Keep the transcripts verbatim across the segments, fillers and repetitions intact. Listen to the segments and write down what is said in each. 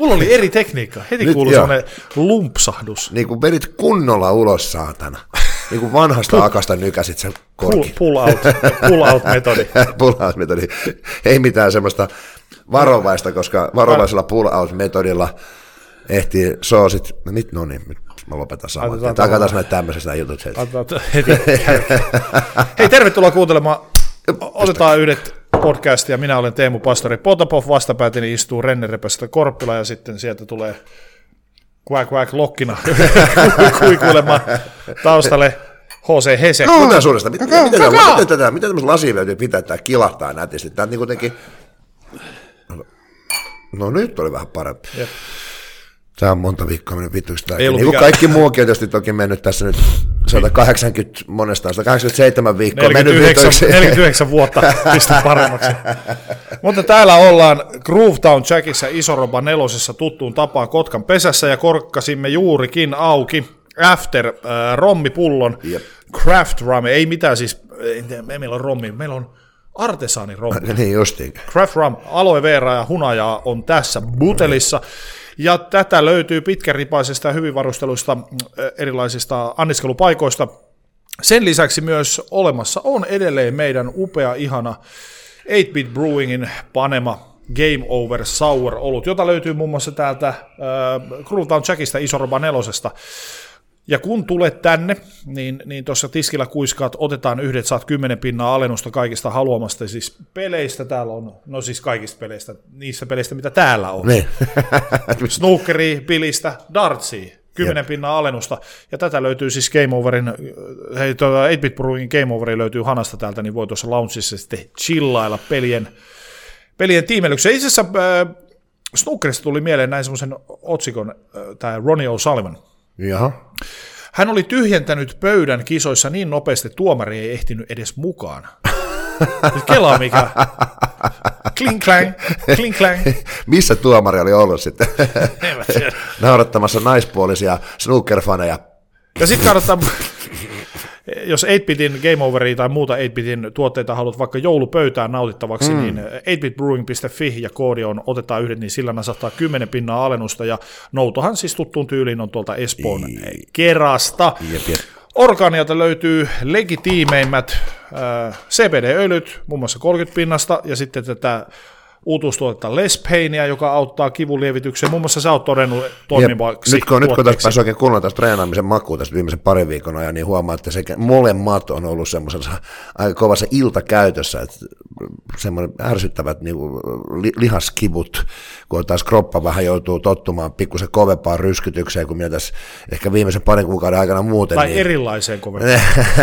Mulla oli eri tekniikka. Heti Nyt kuului joo. sellainen lumpsahdus. Niin kuin vedit kunnolla ulos, saatana. Niin kuin vanhasta akasta nykäsit sen Pull, korkin. pull out, pull out metodi. pull out metodi. Ei mitään semmoista varovaista, koska varovaisella pull out metodilla ehtii soosit. No nyt no niin, nyt mä lopetan saman. Takataan näitä tämmöisestä jutut heti. heti. Hei, tervetuloa kuuntelemaan. Otetaan yhdet podcastia. Minä olen Teemu Pastori Potapov. Vastapäätini istuu Renne Repästä Korppila ja sitten sieltä tulee quack quack lokkina kuikuilemaan taustalle H C Hese. No, suuresta. Miten, miten, miten, miten, tätä, miten tämmöistä lasia täytyy pitää, että tämä kilahtaa nätisti? Tämä niin kuitenkin... No nyt oli vähän parempi. Jep. Tämä on monta viikkoa mennyt vittuiksi. Niin kuin kaikki muukin on tietysti toki mennyt tässä nyt sata kahdeksankymmentä monesta, sata kahdeksankymmentäseitsemän viikkoa neljäkymmentäyhdeksän, neljäkymmentäyhdeksän vuotta pistä paremmaksi. Mutta täällä ollaan Groovetown Jackissa Isoroba nelosessa tuttuun tapaan Kotkan pesässä ja korkkasimme juurikin auki After äh, rommipullon. Yep. Craft Rum, ei mitään siis, ei, ei meillä on rommi, meillä on artesaani rommi. Niin justiin. Craft Rum, aloe vera ja hunajaa on tässä butelissa. Ja tätä löytyy pitkäripaisesta ja hyvin varusteluista erilaisista anniskelupaikoista. Sen lisäksi myös olemassa on edelleen meidän upea, ihana eight bit Brewingin panema Game Over Sour olut, jota löytyy muun muassa täältä äh, Groovetown Jackista Isoroba nelosesta. Ja kun tulet tänne, niin, niin tuossa tiskillä kuiskaat, otetaan yhdet, saat kymmenen pinnaa alennusta kaikista haluamasta siis peleistä. Täällä on, no siis kaikista peleistä, niissä peleistä, mitä täällä on. Niin. Snookeria, pilistä, dartsia, kymmenen pinnaa alennusta. Ja tätä löytyy siis Game Overin, hei tuota eight bit Brewingin Game Overi löytyy hanasta täältä, niin voi tuossa loungeissa sitten chillailla pelien, pelien tiimelykseen. Itse asiassa äh, snookerista tuli mieleen näin semmoisen otsikon, äh, tämä Ronnie O'Sullivan. Jaha. Hän oli tyhjentänyt pöydän kisoissa niin nopeasti, että tuomari ei ehtinyt edes mukaan. Nyt kelaa mikä. Kling klang, kling klang. Missä tuomari oli ollut sitten? Naurattamassa naispuolisia snookerfaneja. Ja sitten kannattaa, jos eight bitin Game Overia tai muuta eight bitin tuotteita haluat vaikka joulupöytään nautittavaksi, mm. niin eight bit brewing piste fi ja koodi on otetaan yhdet, niin sillä nasahtaa kymmenen pinnaa alennusta, ja noutohan siis tuttuun tyyliin on tuolta Espoon Ei. kerasta. Jep, jep. Orgaanialta löytyy legitiimeimmät äh, C B D-öljyt, muun muassa kolmekymmentä pinnasta, ja sitten tätä uutuustuotetta Les Painia, joka auttaa kivunlievitykseen. Muun muassa sä oot todennut toimivaksi. Nyt kun, nyt kun tässä pääsi oikein kunnolla tästä treenaamisen makuun tästä viimeisen parin viikon ajan, niin huomaa, että sekä molemmat on ollut semmoisessa aika kovassa iltakäytössä, että semmoinen ärsyttävät niin li, lihaskivut, kun taas kroppa vähän joutuu tottumaan pikkusen kovempaan ryskytykseen, kuin minä tässä ehkä viimeisen parin kuukauden aikana muuten. Tai niin... erilaiseen kovempaan.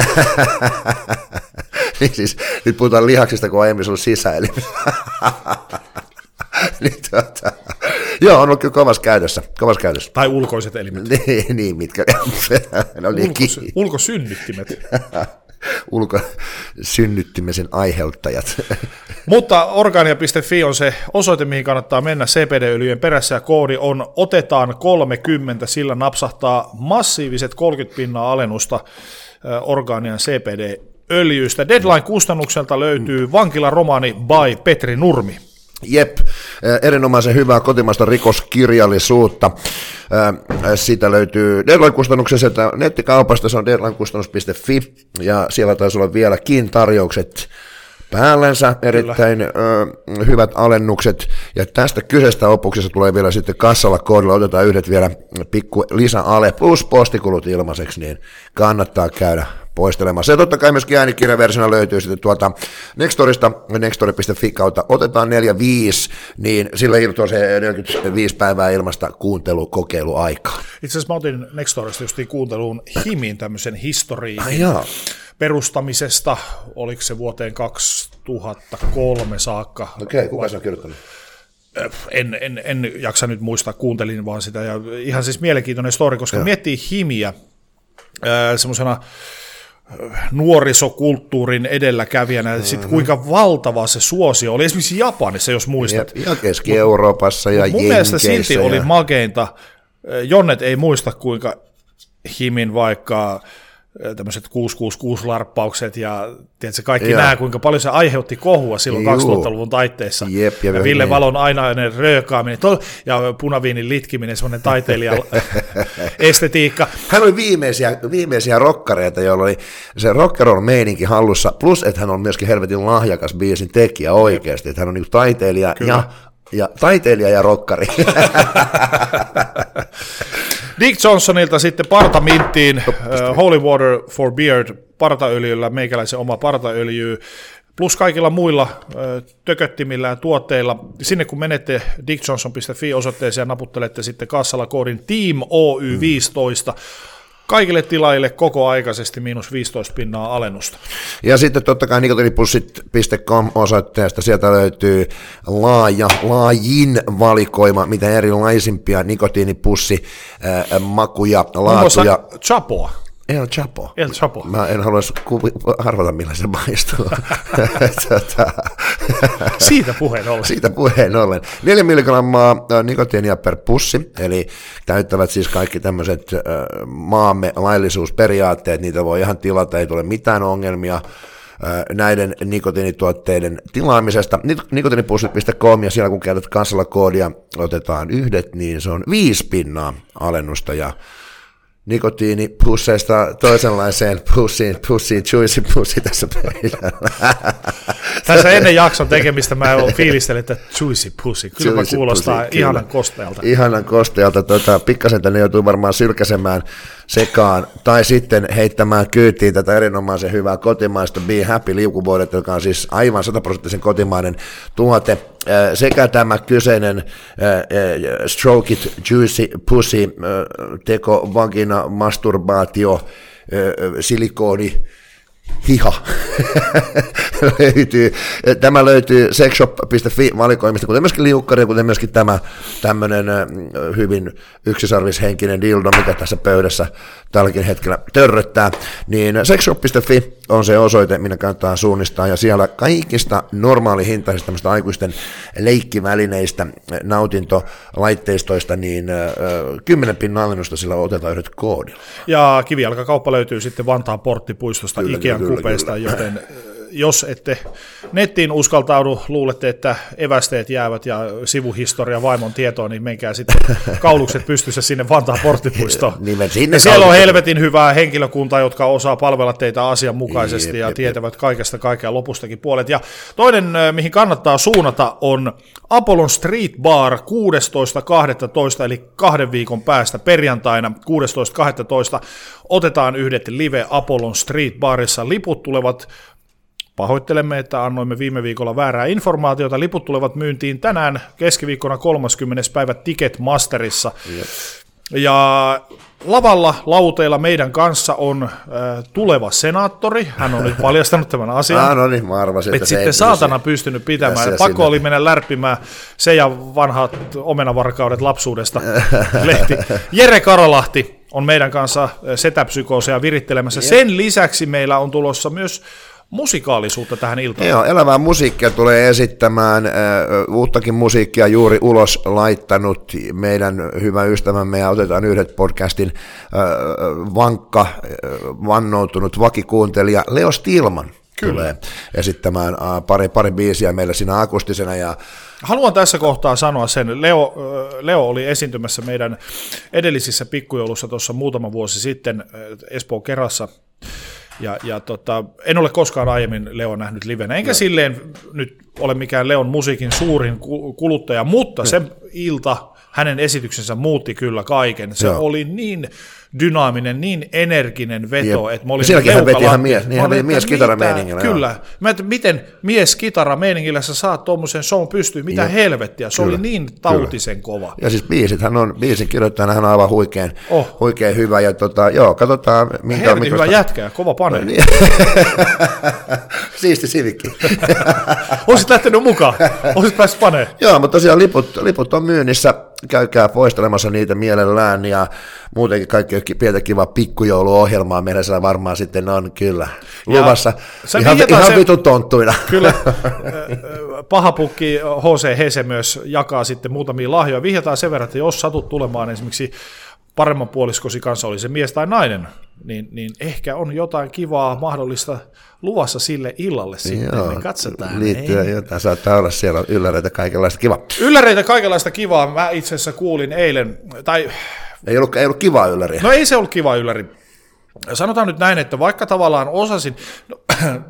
Niin siis, nyt puhutaan lihaksista, kun aiemmin ollut sisäelimissä. niin, tuota, joo, on ollut kyllä kovassa käytössä, kovassa käytössä. Tai ulkoiset elimet. niin, niin, mitkä no, Ulkos, ulkosynnyttimet. Ulkosynnyttimisen aiheuttajat. Mutta orgaania piste fi on se osoite, mihin kannattaa mennä C B D-öljyjen perässä, ja koodi on otetaan kolmekymmentä, sillä napsahtaa massiiviset kolmekymmentä pinnaa alennusta Orgaanian C B D-öljyistä. Deadline-kustannukselta löytyy Vankilaromaani by Petri Nurmi. Jep, erinomaisen hyvää kotimaista rikoskirjallisuutta. Siitä löytyy Deadline-kustannuksesta nettikaupasta, se on deadlinekustannus piste fi, ja siellä taisi olla vieläkin tarjoukset päällänsä, erittäin ö, hyvät alennukset, ja tästä kyseistä opuksesta tulee vielä sitten kassalla koodilla, otetaan yhdet vielä pikku lisäale, plus postikulut ilmaiseksi, niin kannattaa käydä poistelemassa. Ja totta kai myöskin äänikirjaversiona löytyy sitten tuolta Nextorista, nextori piste fi kautta otetaan neljä viisi, niin sillä irtoaa se neljäkymmentäviisi päivää ilmasta kuuntelukokeiluaikaa. Itse asiassa mä otin Nextorista justiin kuunteluun Himin tämmöisen historiin ah, perustamisesta, oliko se vuoteen kaksituhattakolme saakka. Okei, okay, kuka se on kirjoittanut? En, en, en jaksa nyt muistaa, kuuntelin vaan sitä, ja ihan siis mielenkiintoinen story, koska ja. miettii Himiä semmoisena nuorisokulttuurin edelläkävijänä, mm-hmm. sitten kuinka valtava se suosio oli, esimerkiksi Japanissa, jos muistat. Ja, ja Keski-Euroopassa ja Jenkeissä. Mun mielestä silti ja... oli makeinta, Jonnet ei muista, kuinka Himin vaikka tämmöiset kuusi kuusi kuusi-larppaukset ja tiedätkö, kaikki nämä, kuinka paljon se aiheutti kohua silloin Juu. kaksituhattaluvun taitteessa. Jep, ja, ja Ville niin. Valon ainainen röökaaminen ja punaviinin litkiminen, semmoinen taiteilijan estetiikka. Hän oli viimeisiä, viimeisiä rokkareita, joilla oli se rock'n'roll meininki hallussa, plus että hän on myöskin helvetin lahjakas biisin tekijä oikeasti, että hän on niin taiteilija ja, ja taiteilija ja rokkari. Dick Johnsonilta sitten partaminttiin, uh, Holy Water for Beard partaöljyllä, meikäläisen oma partaöljy, plus kaikilla muilla uh, tököttimillä ja tuotteilla. Sinne kun menette dick johnson piste fi osoitteeseen ja naputtelette sitten kassalla koodin Team O Y viisitoista, kaikille tilaajille kokoaikaisesti miinus viisitoista pinnaa alennusta. Ja sitten totta kai nikotiinipussit piste com osoitteesta, sieltä löytyy laaja, laajin valikoima, mitä erilaisimpia nikotiinipussi äh, makuja, laatuja. Chapoa. El Chapo. El Chapo. Mä en halua arvata, millä se maistuu. Siitä puheen ollen. Siitä puheen ollen. Neljä milligrammaa nikotiinia per pussi, eli täyttävät siis kaikki tämmöiset äh, maamme laillisuusperiaatteet, niitä voi ihan tilata, ei tule mitään ongelmia äh, näiden nikotiinituotteiden tilaamisesta. nikotiinipussit piste com, ja siellä kun käytät kassalla koodia, otetaan yhdet, niin se on viisi pinnaa alennusta, ja nikotiinipusseista toisenlaiseen pussiin, pussiin, juicy pussi tässä pöydällä. Tässä ennen jakson tekemistä mä fiilistelin, että juicy pussi, kyllä juicy kuulostaa pussy, ihanan kyllä. kostealta. Ihanan kostealta, tota, pikkasen tänne joutuu varmaan sylkäsemään sekaan, tai sitten heittämään kyytiin tätä erinomaisen hyvää kotimaista Be Happy liukuvoidetta, joka on siis aivan sataprosenttisen kotimainen tuote. Sekä tämä kyseinen äh, Stroke It Juicy Pussy äh, teko, vagina, masturbaatio, äh, silikoni, hiha löytyy. Tämä löytyy sexshop piste fi valikoimista, kuten myöskin liukkari, kuten myöskin tämä tämmöinen hyvin yksisarvishenkinen dildo, mikä tässä pöydässä tälläkin hetkellä törröttää, niin sexshop piste fi on se osoite, minne kannattaa suunnistaa, ja siellä kaikista normaalihintaisista tämmöistä aikuisten leikkivälineistä, nautintolaitteistoista, niin kymmenen pinnan alennusta sillä otetaan yhdet koodilla. Ja kivijalkakauppa löytyy sitten Vantaan Porttipuistosta Ikean kupeista, joten jos ette nettiin uskaltaudu, luulette, että evästeet jäävät ja sivuhistoria vaimon tietoon, niin menkää sitten kaulukset pystyssä sinne Vantaan Porttipuistoon. Ja siellä on helvetin hyvää henkilökuntaa, jotka osaa palvella teitä asianmukaisesti ja tietävät kaikesta kaikkea lopustakin puolet. Ja toinen, mihin kannattaa suunnata, on Apollon Street Bar kuudestoista kahdestoista eli kahden viikon päästä perjantaina kuudestoista kahdestoista otetaan yhdet live Apollon Street Barissa. Liput tulevat, pahoittelemme, että annoimme viime viikolla väärää informaatiota, liput tulevat myyntiin tänään keskiviikkona kolmaskymmenes päivä Ticketmasterissa. Yep. Ja lavalla lauteilla meidän kanssa on äh, tuleva senaattori, hän on nyt paljastanut tämän asian. Ah, no niin, mä arvasin, että et sitten saatana pystynyt pitämään, pakko sinne oli mennä lärppimään se ja vanhat omenavarkaudet lapsuudesta lehti. Jere Karolahti on meidän kanssa setäpsykooseja virittelemässä. Yep. Sen lisäksi meillä on tulossa myös musikaalisuutta tähän iltaan. Joo, elävää musiikkia tulee esittämään, äh, uuttakin musiikkia juuri ulos laittanut meidän hyvä ystävämme, ja otetaan yhdet podcastin äh, vankka, äh, vannoutunut vakikuuntelija Leo Stilman. Kyllä. Tulee esittämään äh, pari, pari biisiä meillä siinä akustisena. Ja haluan tässä kohtaa sanoa sen, Leo, Leo oli esiintymässä meidän edellisissä pikkujoulussa tuossa muutama vuosi sitten Espoon Kerassa. Ja, ja tota, en ole koskaan aiemmin Leon nähnyt livenä, enkä no. silleen nyt ole mikään Leon musiikin suurin kuluttaja, mutta no. se ilta, hänen esityksensä muutti kyllä kaiken. Se Joo. oli niin dynaaminen, niin energinen veto, Jep. että mä olin sielläkin hän veti ihan mies, niin hän veti mies-kitara-meiningillä. Kyllä, mä että miten mies-kitara-meiningillä sä saat tuommoisen shown pystyyn, mitä Jep. helvettiä, se kyllä. oli niin tautisen kyllä. kova. Ja siis biisit, hän on biisin kirjoittajana, hän on aivan huikein, oh. huikein hyvä, ja tota, joo, katsotaan. Minkä helvetin hyvä jätkä ja kova pane. Siisti sivikki. Olisit lähtenyt mukaan, olisit päässyt paneen. Joo, mutta tosiaan liput, liput on myynnissä, käykää poistelemassa niitä mielellään, ja muutenkin kaikki pientä kivaa pikkujouluohjelmaa meillä siellä varmaan sitten on kyllä luvassa. Ihan, ihan se, vitun tonttuina. Kyllä, pahapukki H C Hese myös jakaa sitten muutamia lahjoja. Vihjataan sen verran, että jos satut tulemaan esimerkiksi paremman puoliskosi kanssa, oli se mies tai nainen, niin, niin ehkä on jotain kivaa mahdollista luvassa sille illalle sitten, Joo, niin katsotaan. Liittyy ei. jotain, saattaa olla siellä ylläreitä kaikenlaista kivaa. Ylläreitä kaikenlaista kivaa, mä itse asiassa kuulin eilen, tai... Ei ollut, ei ollut kivaa ylläriä. No ei se ollut kiva ylläri. Sanotaan nyt näin, että vaikka tavallaan osasin, no,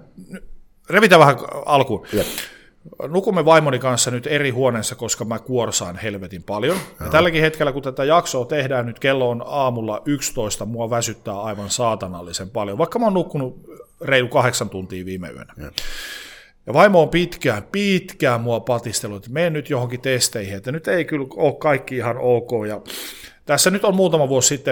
revitään vähän alkuun. Jep. Nukumme vaimoni kanssa nyt eri huoneessa, koska mä kuorsaan helvetin paljon. Ja tälläkin hetkellä, kun tätä jaksoa tehdään, nyt kello on aamulla yksitoista, mua väsyttää aivan saatanallisen paljon, vaikka mä oon nukkunut reilu kahdeksan tuntia viime yönä. Jep. Ja vaimo on pitkään, pitkään mua patistellut, että mene nyt johonkin testeihin, että nyt ei kyllä ole kaikki ihan ok. Ja tässä nyt on muutama vuosi sitten,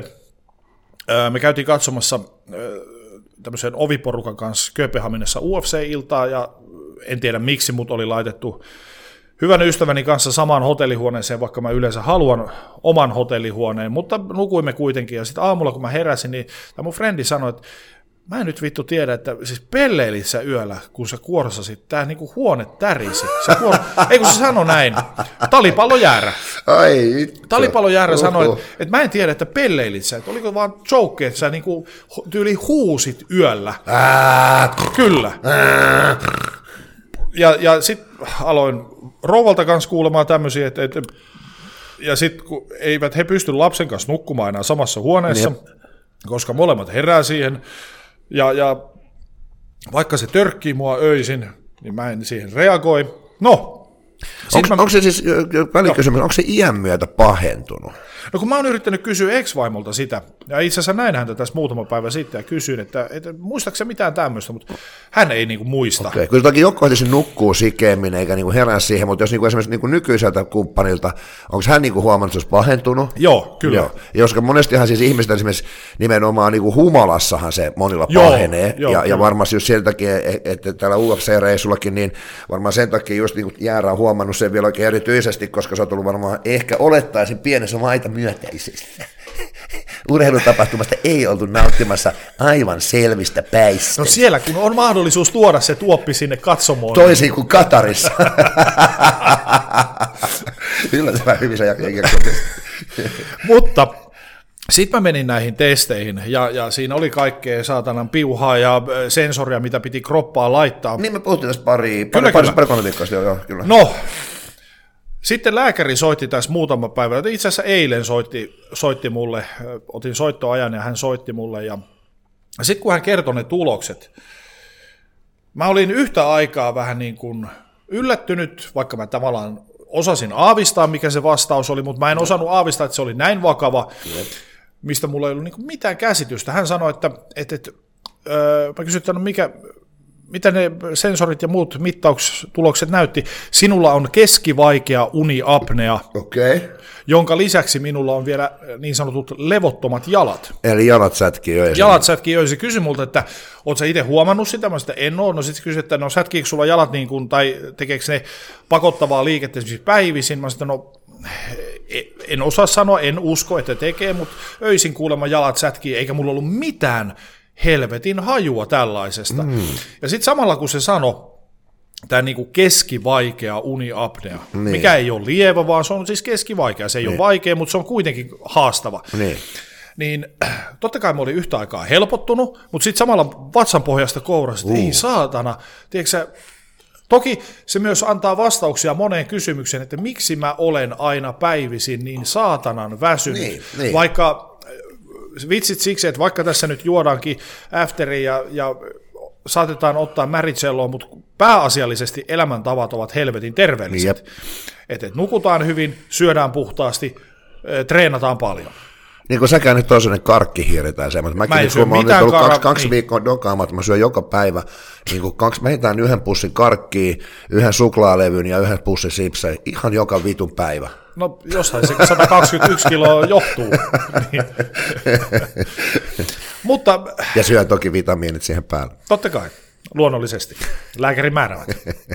me käytiin katsomassa tämmöisen oviporukan kanssa Kööpenhaminassa U F C-iltaa, ja en tiedä miksi mut oli laitettu hyvän ystäväni kanssa samaan hotellihuoneeseen, vaikka mä yleensä haluan oman hotellihuoneen, mutta nukuimme kuitenkin, ja sitten aamulla kun mä heräsin, niin tämä mun frendi sanoi, että mä en nyt vittu tiedä, että siis pelleilit sä yöllä, kun sä kuorsasit, tää niinku huone tärisi. Sä kuor... Ei kun se sanoi näin, talipallojäärä. Ai vittu. Talipallojäärä uh-huh. sanoi, että, että mä en tiedä, että pelleilit sä, että oliko vaan joke, että sä niinku tyyli huusit yöllä. Ää, Kyllä. Ää. Ja, ja sitten aloin rouvalta kanssa kuulemaan tämmöisiä, että, että ja sitten kun eivät he pysty lapsen kanssa nukkumaan enää samassa huoneessa, Jep. koska molemmat herää siihen, ja, ja vaikka se törkkii mua öisin, niin mä en siihen reagoi. No, onko, mä... onko se siis, välikysymys, no. onko se iän myötä pahentunut? No kun mä oon yrittänyt kysyä ex-vaimolta sitä, ja itse asiassa näin häntä tässä muutama päivä sitten, ja kysyin, että, että muistaako se mitään tämmöistä, mutta hän ei niinku muista. Okei, kyllä toki joku kohtaisin nukkuu sikemmin, eikä niinku herää siihen, mutta jos niinku esimerkiksi niinku nykyiseltä kumppanilta, onko hän niinku huomannut, että se olisi pahentunut? Joo, kyllä. Joo. Koska monestihan siis ihmiset esimerkiksi nimenomaan niinku humalassahan se monilla joo, pahenee, joo, ja, ja varmasti just sen takia, että täällä U F C-reissullakin, niin varmaan sen takia just niinku Jäärä on huomannut sen vielä oikein erityisesti, koska se on tullut varmaan ehkä olettaisin pienessä maita myötäisesti. Urheilutapahtumasta ei oltu nauttimassa aivan selvistä päistä. No siellä, kun on mahdollisuus tuoda se tuoppi sinne katsomoon. Toisin kuin Katarissa. Yllättävän hyvin se jakso. Mutta sitten mä menin näihin testeihin, ja, ja siinä oli kaikkea saatanan piuhaa ja sensoria, mitä piti kroppaa laittaa. Niin me puhuttiin tästä pari, kyllä, pari, kyllä. pari kolme viikkoa sitten, joo, kyllä. No, sitten lääkäri soitti tässä muutama päivä, itse asiassa eilen soitti, soitti mulle, otin soittoajan ja hän soitti mulle, ja sitten kun hän kertoi ne tulokset, mä olin yhtä aikaa vähän niin kuin yllättynyt, vaikka mä tavallaan osasin aavistaa, mikä se vastaus oli, mutta mä en osannut aavistaa, että se oli näin vakava, mistä mulla ei ollut niin kuin mitään käsitystä. Hän sanoi, että, että, että öö, mä kysyin, että no mikä... mitä ne sensorit ja muut mittauksetulokset näytti. Sinulla on keskivaikea uniapnea, okay. jonka lisäksi minulla on vielä niin sanotut levottomat jalat. Eli jalat sätkii öisin. Jalat sätkii öisin. Kysyi multa, että ootko sä itse huomannut sitä? Mä sitä en ole. No sitten kysyi, että no sätkiikö sulla jalat niin kuin, tai tekeekö ne pakottavaa liikettä esimerkiksi päivisin? Mä sanoin, no en osaa sanoa, en usko, että tekee, mutta öisin kuulemma jalat sätkii, eikä mulla ollut mitään helvetin hajua tällaisesta. Mm. Ja sitten samalla kun se sanoi, tämä niinku keskivaikea uniapnea, niin. mikä ei ole lievä, vaan se on siis keskivaikea. Se ei niin. ole vaikea, mutta se on kuitenkin haastava. Niin, niin totta kai mä olin yhtä aikaa helpottunut, mutta sitten samalla vatsan pohjasta kourasi, että uh. ei saatana. Tiedätkö sä, toki se myös antaa vastauksia moneen kysymykseen, että miksi mä olen aina päivisin niin saatanan väsynyt, niin, niin. vaikka... Vitsit siksi, että vaikka tässä nyt juodaankin afteria ja, ja saatetaan ottaa märitselloa, mutta pääasiallisesti elämäntavat ovat helvetin terveelliset. Että et nukutaan hyvin, syödään puhtaasti, treenataan paljon. Niin kuin säkään nyt on sellainen karkkihiiri tai semmoinen. Mäkin mä en nyt, syö mä mitään ollut kara... kaksi, kaksi niin. viikkoa dokaamatta, mä syön joka päivä. Niin kuin kaksi, mä heitän yhden pussin karkkia, yhden suklaalevyn ja yhden pussin sipsejä ihan joka vitun päivä. No jostain se sata kaksikymmentäyksi kiloa johtuu. Niin. Mutta, ja syö toki vitamiinit siihen päälle. Totta kai, luonnollisesti. Lääkärin määräävät.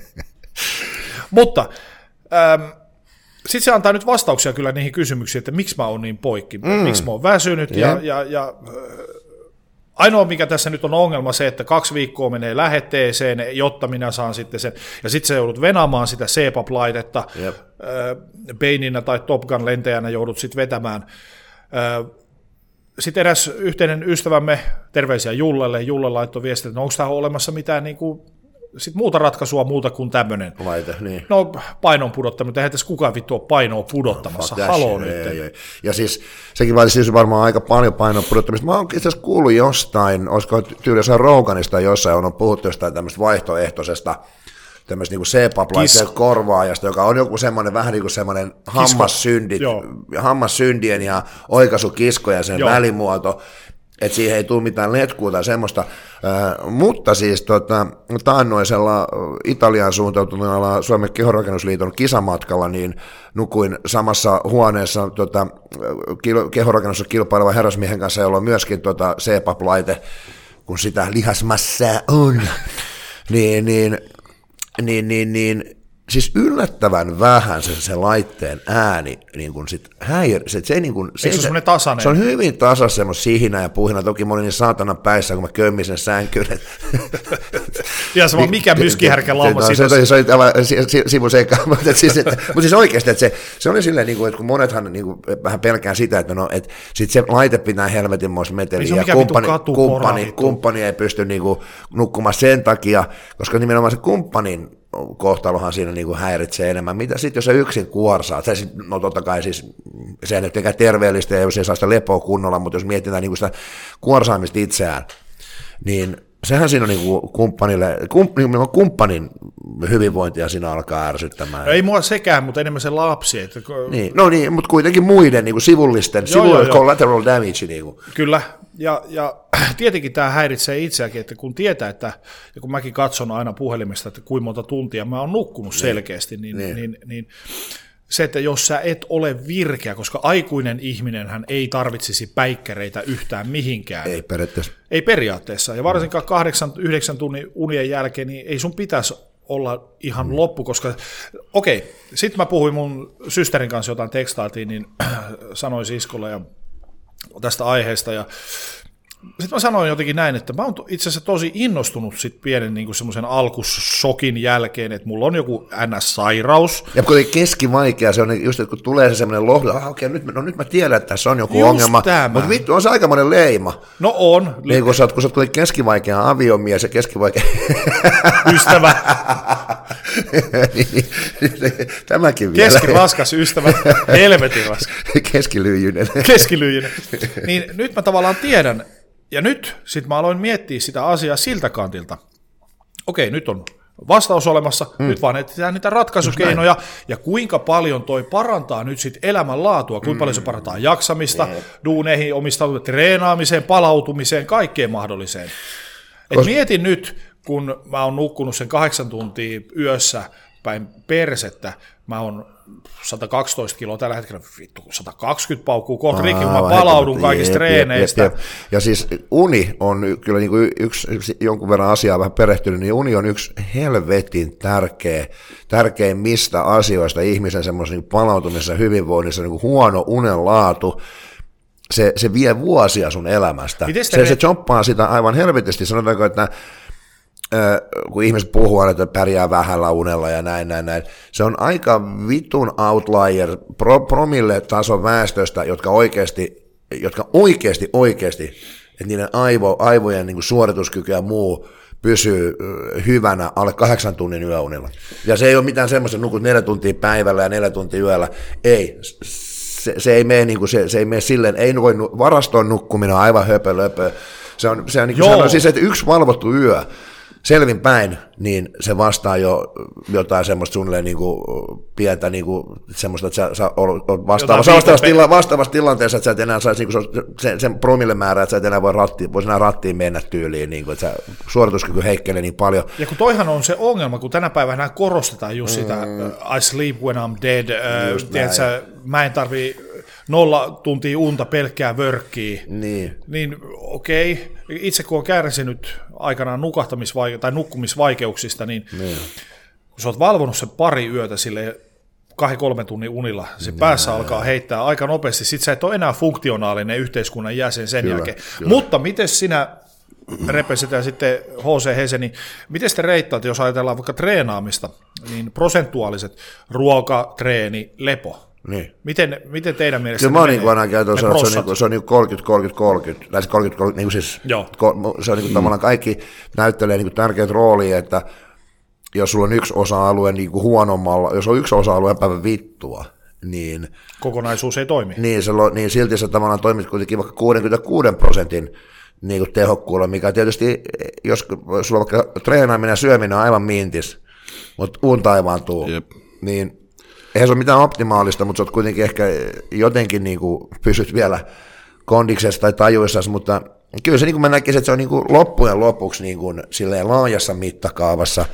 Mutta ähm, sitten se antaa nyt vastauksia kyllä niihin kysymyksiin, että miksi mä oon niin poikki, mm. miksi mä oon väsynyt. Yeah. Ja, ja, ja ainoa, mikä tässä nyt on ongelma, se, että kaksi viikkoa menee lähetteeseen, jotta minä saan sitten sen, ja sitten sä joudut venaamaan sitä C PAP-laitetta, yep. Baininä tai Top Gun-lentäjänä joudut sitten vetämään. sitten eräs yhteinen ystävämme, terveisiä Jullelle, Julle laittoi viestiä, että no, onko tähän olemassa mitään niin kuin, sit muuta ratkaisua muuta kuin tämmöinen. Laite, niin. No painon pudottaminen, eihän tässä kukaan vittu ole painoa pudottamassa, no, haloo nyt. Ei, ei. Ja siis sekin vaatisi siis varmaan aika paljon painon pudottamista. Mä oon itse asiassa kuullut jostain, olisiko tyyli jossain Roganista jossain, on puhuttu jostain tämmöistä vaihtoehtoisesta, tämmöistä niinku C PAP-laitteen korvaajasta, joka on joku semmoinen vähän niin kuin semmoinen hammassyndit, hammassyndien ja oikaisukiskoja sen Joo. välimuoto, että siihen ei tule mitään letkua tai semmoista, äh, mutta siis tota, taannoisella Italian suuntautuneella Suomen kehonrakennusliiton kisamatkalla, niin nukuin samassa huoneessa tota, kil- kehonrakennuksessa kilpailevan herrasmiehen kanssa, jolla on myöskin tota C PAP-laite, kun sitä lihasmassaa on, niin, niin Niin, niin, niin, siis yllättävän vähän se, se laitteen ääni niin kuin sit häir, se, se, niin kuin, se, se, se, tasainen? Se on hyvin tasas semmoista sihinä ja puhina, toki mä olin niin saatanan päissä, kun mä kömmin sen sänkyyn. Ja sama mikä myskihärkä lauma no, siitä. Se oli aivan sivuseikka, mutta siis, mutta siis oikeasti, että se, se oli silleen, niin kuin, että kun monethan niin kuin, vähän pelkään sitä, että, no, että sit se laite pitää helvetinmoista meteliä ja kumppani, kumppani, kumppani ei pysty niin kuin, nukkumaan sen takia, koska nimenomaan se kumppanin kohtalohan siinä niin kuin häiritsee enemmän. Mitä sitten, jos sä yksin kuorsaat? Se, no totta kai siis, se ei nyt tekään terveellistä, ja jos ei saa sitä lepoa kunnolla, mutta jos mietitään niin kuin sitä kuorsaamista itseään, niin sehän siinä on niin kuin kumppanille, kump, niin kumppanin hyvinvointia siinä alkaa ärsyttämään. Ei mua sekään, mutta enemmän se lapsi. Että... Niin, no niin, mutta kuitenkin muiden niin kuin sivullisten, joo, sivullisten joo, collateral damage. Niin kuin. Kyllä, ja, ja tietenkin tämä häiritsee itseäkin, että kun tietää, että, ja kun mäkin katson aina puhelimesta, että kuinka monta tuntia mä oon nukkunut selkeästi, niin, niin. Niin, niin se, että jos sä et ole virkeä, koska aikuinen ihminenhän ei tarvitsisi päikkäreitä yhtään mihinkään. Ei periaatteessa. Ei periaatteessa, ja varsinkaan kahdeksan, yhdeksän tunnin unien jälkeen, niin ei sun pitäisi olla ihan mm. loppu, koska okei, sitten mä puhuin mun systerin kanssa, jotain tekstaatiin, niin sanoin siskolle ja tästä aiheesta, ja sitten mä sanoin jotenkin näin, että mä oon itse asiassa tosi innostunut sit pienen niin semmoisen alkusokin jälkeen, että mulla on joku N S-sairaus. Ja kun keskivaikea, se on just, että kun tulee se semmoinen lohdu, ah, okei, nyt, no, nyt mä tiedän, että tässä on joku just ongelma, mutta vittu, on se aikamoinen leima. No on. Niin kun sä oot, kun sä oot keskivaikean aviomies ja keskivaikean ystävä. Tämäkin vielä. Keskiraskas ystävä, helvetin raskas. Keskilyijyinen. Keskilyijyinen. Niin nyt mä tavallaan tiedän, ja nyt sit mä aloin miettiä sitä asiaa siltä kantilta. Okei, nyt on vastaus olemassa, mm. nyt vaan etsitään niitä ratkaisukeinoja, ja kuinka paljon toi parantaa nyt sit elämänlaatua, kuinka mm. paljon se parantaa jaksamista, yeah. duuneihin, omistautumiseen, treenaamiseen, palautumiseen, kaikkeen mahdolliseen. Et Kos... mietin nyt, kun mä oon nukkunut sen kahdeksan tuntia yössä päin persettä, mä oon sata kaksitoista kiloa tällä hetkellä, vittu, sata kaksikymmentä paukkuu kohta rikki, kun mä palaudun kaikista treeneistä. Jep, jep. Ja siis uni on kyllä niin kuin yksi, jonkun verran asiaa vähän perehtynyt, niin uni on yksi helvetin tärkeä, tärkeimmistä asioista ihmisen semmoisessa niin palautumisessa, hyvinvoinnissa, niin kuin huono unen laatu. Se, se vie vuosia sun elämästä. Se, se jomppaa sitä aivan helvetisti, sanotaanko, että kun ihmiset puhuu, että pärjää vähällä unella ja näin, näin, näin. Se on aika vitun outlier pro, promille tason väestöstä, jotka oikeasti, jotka oikeasti, oikeasti, että niiden aivo, aivojen niin kuin suorituskyky ja muu pysyy hyvänä alle kahdeksan tunnin yöunilla. Ja se ei ole mitään semmoista, nukut neljä tuntia päivällä ja neljä tuntia yöllä. Ei, se, se ei mene niin kuin se, se ei mene silleen, ei voi varastoon nukkuminen on aivan höpö, löpö. Se on, se on niin kuin sanoo, siis, että yksi valvottu yö, selvin päin, niin se vastaa jo jotain semmoista suunnilleen niin kuin pientä niin kuin semmoista, että sä, sä olet vastaavassa, vastaavassa, tila, vastaavassa tilanteessa, että sä et enää saisi niin sen, sen promille määrää, että sä et enää voi rattiin, voisi enää rattiin mennä tyyliin, niin kuin, että sä, suorituskyky heikkelee niin paljon. Ja kun toihan on se ongelma, kun tänä päivänä korostetaan just sitä, mm. uh, I sleep when I'm dead, uh, tiedätkö, mä en tarvii nolla tuntia unta pelkkää vörkkiä, niin, niin okei, okay. Itse kun on kärsinyt aikanaan nukahtamisvaike- tai nukkumisvaikeuksista, niin, niin kun sä oot valvonut sen pari yötä sille kahden kolmen tunnin unilla, se niin, päässä näin, alkaa heittää aika nopeasti, sit sä et ole enää funktionaalinen yhteiskunnan jäsen sen kyllä, jälkeen. Kyllä. Mutta miten sinä repesit ja sitten H C Hese, niin miten te reittaat, jos ajatellaan vaikka treenaamista, niin prosentuaaliset ruoka, treeni, lepo? Niin. Miten, miten teidän mielestä kyllä ne mä oon menee, niin aina käytänyt, ne se on, niin kuin, se on niin kolmekymmentä kolmekymmentä kolmekymmentä, lähes kolmekymmentä kolmekymmentä, niin kuin siis, Joo. se on niin kuin mm. tavallaan kaikki näyttelee niin kuin tärkeät roolia, että jos sulla on yksi osa-alue niin kuin huonommalla, jos on yksi osa-alueen päivän vittua, niin kokonaisuus ei toimi. Niin, se, niin silti sä tavallaan toimit kuitenkin vaikka kuusikymmentäkuusi prosentin niin kuin tehokkuudella, mikä tietysti, jos sulla vaikka treenaaminen ja syöminen on aivan mintis, mutta uun taivaantuu, yep. niin eihän se ole mitään optimaalista, mutta sä oot kuitenkin ehkä jotenkin niin kuin pysyt vielä kondiksessa tai tajuissasi, mutta kyllä se niin kuin mä näkisin, että se on niin kuin loppujen lopuksi niin kuin silleen laajassa mittakaavassa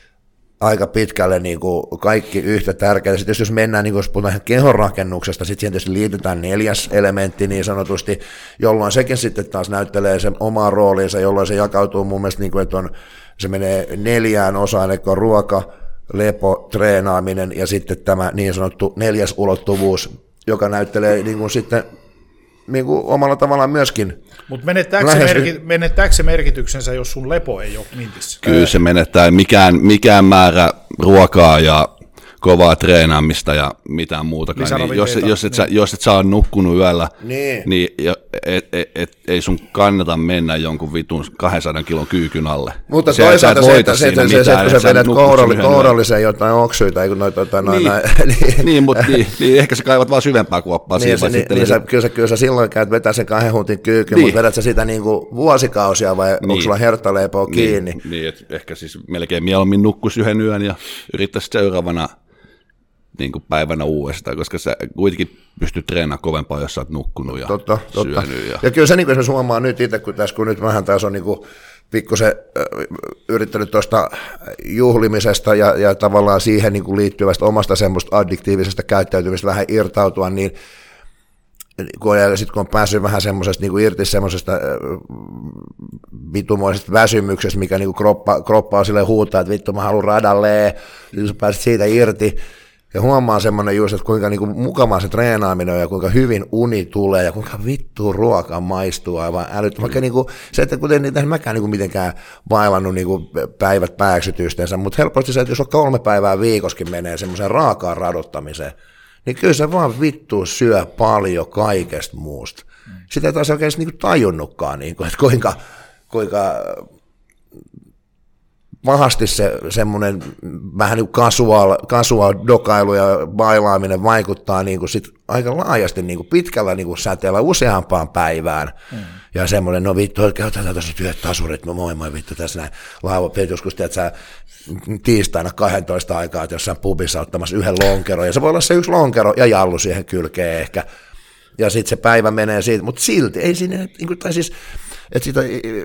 aika pitkälle niin kuin kaikki yhtä tärkeää. Sitten jos mennään, niin kuin jos puhutaan kehonrakennuksesta, sitten siihen tietysti liitetään neljäs elementti niin sanotusti, jolloin sekin sitten taas näyttelee sen omaa roolinsa, jolloin se jakautuu mun mielestä, niin kuin, että on, se menee neljään osaan, eli on ruoka, lepo, treenaaminen ja sitten tämä niin sanottu neljäs ulottuvuus, joka näyttelee niin kuin sitten niin kuin omalla tavallaan myöskin. Mutta menettääkö, merki, menettääkö se merkityksensä, jos sun lepo ei ole mintissä? Kyllä se menettää. Mikään, mikään määrä ruokaa ja kovaa treenaamista ja mitään muutakaan. Niin jos, jos, et niin. sä, jos et sä ole nukkunut yöllä, niin, niin et, et, et, ei sun kannata mennä jonkun vitun kahdensadan kilon kyykyn alle. Mutta se, toisaalta se, että, se, että, se, että kun sä vedät kouralliseen jotain oksyitä, eikö noita, tota, noin, niin, niin. niin, mutta niin, niin, ehkä sä kaivat vaan syvempää kuoppaa. Niin, se, niin, niin sä, kyllä, sä, kyllä sä silloin käyt vetää sen kahden huutin kyykyn, niin. Mutta vedät sä sitä niin kuin vuosikausia vai niin. Onko sulla herttaleipoa niin, kiinni? Niin, että ehkä siis melkein mieluummin nukkuisi yhden yön ja yrittäisi seuraavana niin kuin päivänä uudestaan, koska sä kuitenkin pystyt treenaamaan kovempaa, jos sä oot nukkunut ja totta, syönyt. Totta. Ja... ja kyllä se niin kuin esimerkiksi huomaa nyt itse, kun tässä kun nyt vähän taas on niin kuin pikkusen äh, yrittänyt tuosta juhlimisesta ja, ja tavallaan siihen niin kuin liittyvästä omasta semmoista addiktiivisesta käyttäytymistä vähän irtautua, niin kun, ja sitten kun on päässyt vähän semmoisesta niin kuin irti semmoisesta äh, vitumoisesta väsymyksestä, mikä niin kuin kroppa, kroppa on silleen huutaa, että vittu mä haluan radalle, niin sä pääset siitä irti. Ja huomaa semmoinen just, että kuinka niinku mukavaa se treenaaminen on ja kuinka hyvin uni tulee ja kuinka vittu ruoka maistuu aivan älyttömän. Vaikka niinku, se, että kuten niitä mäkään niinku mitenkään vaivannut niinku päivät pääksytystensä, mutta helposti se, että jos on kolme päivää viikoskin menee semmoiseen raakaan radottamiseen, niin kyllä se vaan vittu syö paljon kaikesta muusta. Sitä ei taas oikein niinku tajunnutkaan, niinku, että kuinka... kuinka pahasti se semmoinen vähän niin kuin casual, casual dokailu ja bailaaminen vaikuttaa niin kuin sit aika laajasti niin kuin pitkällä niin kuin säteellä useampaan päivään. Mm. Ja semmoinen, no vittu, käytetään tuossa työt tasurit, no moi moi vittu tässä näin lauva, joskus teet sä tiistaina kahdentoista aikaa, että jossain pubissa ottamassa yhden lonkeron, ja se voi olla se yksi lonkero ja jallu siihen kylkeen ehkä. Ja sitten se päivä menee siitä, mutta silti ei siinä, tai siis, että siitä,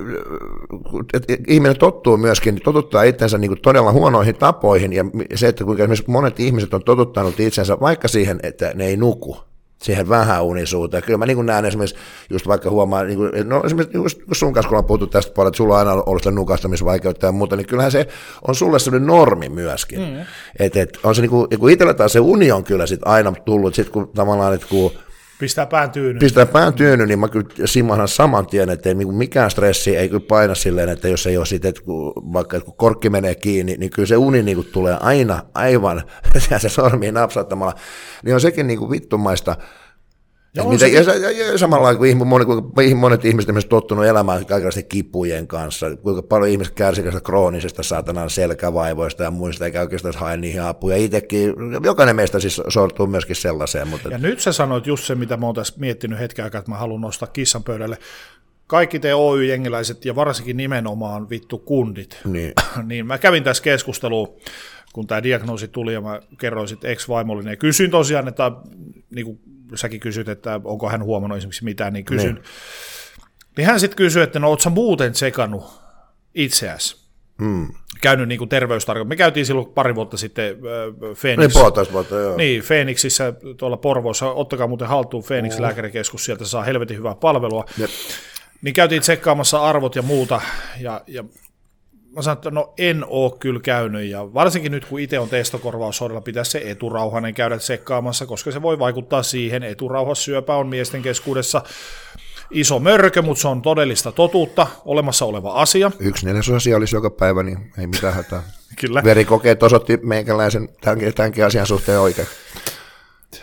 että ihminen tottuu myöskin, totuttaa itsensä niin kuin todella huonoihin tapoihin, ja se, että kuinka esimerkiksi monet ihmiset on totuttanut itsensä vaikka siihen, että ne ei nuku, siihen vähäunisuuteen. Kyllä mä niin kuin näen esimerkiksi, just vaikka huomaan, niin kuin, no esimerkiksi just sun kanssa, kun on puhuttu tästä paljon, että sulla on aina ollut sitä nukastamisvaikeutta ja muuta, niin kyllähän se on sulle sellainen normi myöskin. Mm. Että et, on se niin kuin, kun itsellä taas se uni on kyllä sit aina tullut, sit kun tavallaan, että kun Pistää pään tyyny. Pistää pään tyyny, niin mä kyllä simahdan saman tien, että ei mikään stressi ei kyllä paina silleen, että jos ei ole siitä, että kun, vaikka kun korkki menee kiinni, niin kyllä se uni niin kuin tulee aina aivan se sormiin napsauttamalla. Niin on sekin niin kuin vittumaista. Ja, mitä, ja, ja, ja samalla kuin monet, monet ihmiset on tottunut elämään kaikenlaisten kipujen kanssa, kuinka paljon ihmiset kärsivät kroonisesta saatanan selkävaivoista ja muista, eikä oikeastaan hae niihin apuja. Itsekin, jokainen meistä siis sortuu myöskin sellaiseen. Mutta... Ja nyt sä sanoit just se, mitä mä oon tässä miettinyt hetken aikaa, että mä haluan nostaa kissan pöydälle. Kaikki te O Y-jengiläiset ja varsinkin nimenomaan vittu kundit. Niin. niin mä kävin tässä keskusteluun, kun tämä diagnoosi tuli ja mä kerroin sitten ex-vaimollinen ja kysyin tosiaan, että niin kuin säkin kysyt, että onko hän huomannut esimerkiksi mitään, niin kysyn. Niin, niin hän sitten kysyi, että no ootko sä muuten tsekannut itseäsi? Mm. Käynyt niin terveystarkoitus. Me käytiin silloin pari vuotta sitten äh, Phoenix. Niin, puolitoista vuotta, joo. Niin, Phoenixissä tuolla Porvoossa. Ottakaa muuten haltuun Phoenix lääkärikeskus, sieltä saa helvetin hyvää palvelua. Jep. Niin käytiin tsekkaamassa arvot ja muuta, ja, ja mä sanoin, että no en ole kyllä käynyt, ja varsinkin nyt kun itse on testokorvaushoidolla, pitäisi se eturauhanen käydä tsekkaamassa, koska se voi vaikuttaa siihen. Eturauhassyöpä on miesten keskuudessa iso mörkö, mutta se on todellista totuutta, olemassa oleva asia. Yksi neljäsosa olisi joka päivä, niin ei mitään hätää. Kyllä. Verikokeet osoitti meikäläisen tämänkin, tämänkin asian suhteen oikein.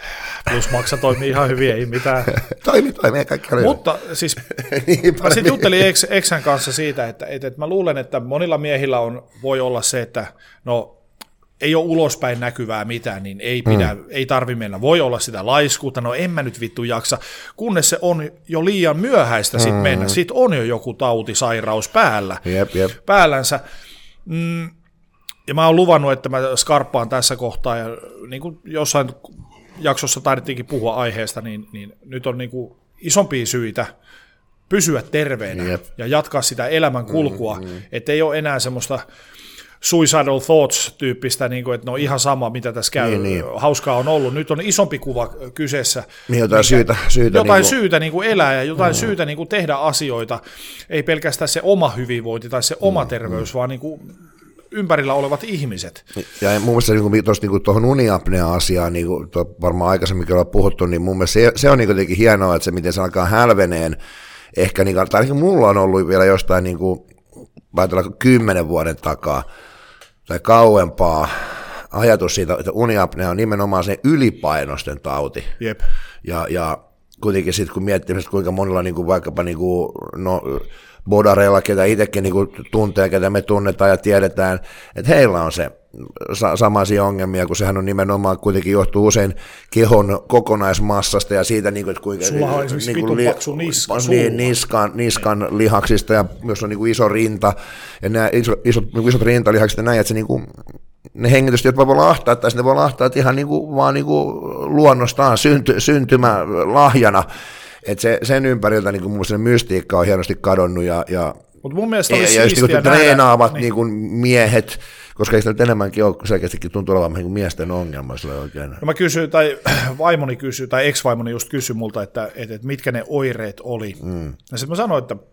Plusmaksa toimii ihan hyvin, ei mitään. Toimi, toimi, kaikki oli. Mutta siis niin, mä sitten juttelin Ex, Exän kanssa siitä, että, että, että mä luulen, että monilla miehillä on, voi olla se, että no ei ole ulospäin näkyvää mitään, niin ei, pidä, mm. ei tarvi mennä. Voi olla sitä laiskuutta, no en mä nyt vittu jaksa, kunnes se on jo liian myöhäistä sit mm. mennä. Sitten on jo joku tautisairaus päällä, jep, jep. päällänsä. Mm, ja mä oon luvannut, että mä skarppaan tässä kohtaa, ja niin kuin jossain jaksossa taidettiinkin puhua aiheesta, niin, niin nyt on niin kuin isompia syitä pysyä terveenä yep. ja jatkaa sitä elämän kulkua, mm, mm. ettei ole enää semmoista suicidal thoughts-tyyppistä, niin kuin, että no ihan sama, mitä tässä käy, niin, niin. hauskaa on ollut. Nyt on isompi kuva kyseessä. Niin jotain syytä, syytä, jotain niin kuin... syytä niin kuin elää ja jotain mm. syytä niin kuin tehdä asioita. Ei pelkästään se oma hyvinvointi tai se oma mm, terveys, mm. vaan niin kuin ympärillä olevat ihmiset. Ja mun mielestä niin tuohon niin tuohon uniapnea-asiaan, niin kuin varmaan aikaisemminkin ollaan puhuttu, niin mun mielestä se, se on niin jotenkin hienoa, että se miten se alkaa hälveneen. Ehkä, niin, tai ainakin mulla on ollut vielä jostain niin kuin, ajatellaan kymmenen vuoden takaa, tai kauempaa ajatus siitä, että uniapnea on nimenomaan se ylipainosten tauti. Jep. Ja, ja kuitenkin sitten kun miettii, kuinka monilla niin kuin vaikkapa niin kuin, no, bodareilla, ketä itsekin niin kuin tuntee, ketä me tunnetaan ja tiedetään, että heillä on se sa- samaisia ongelmia, kun sehän on nimenomaan kuitenkin johtuu usein kehon kokonaismassasta ja siitä, niin kuin, että kuinka... Sulla on esimerkiksi niin vitun paksu niska, niin, niskan, niskan lihaksista ja myös on niin kuin iso rinta ja nämä iso, isot, niin isot rintalihakset ja näin, että se niin kuin, ne hengitystyöt voi olla ahtaat, tai ne voi olla ahtaat ihan niin kuin, vaan niin kuin luonnostaan synty, syntymä lahjana. Että se, sen ympäriltä niin mun mielestä mystiikka on hienosti kadonnut ja, ja, Mut mun mielestä ja, ja just niin treenaavat niin. Niin miehet, koska ei sitä enemmänkin ole, selkeästikin tuntuu olevan niin miesten ongelma. Oikein. No mä kysyin, tai vaimoni kysyi, tai ex-vaimoni just kysyi multa, että, että, että mitkä ne oireet oli. Mm. Ja sitten mä sanoin, että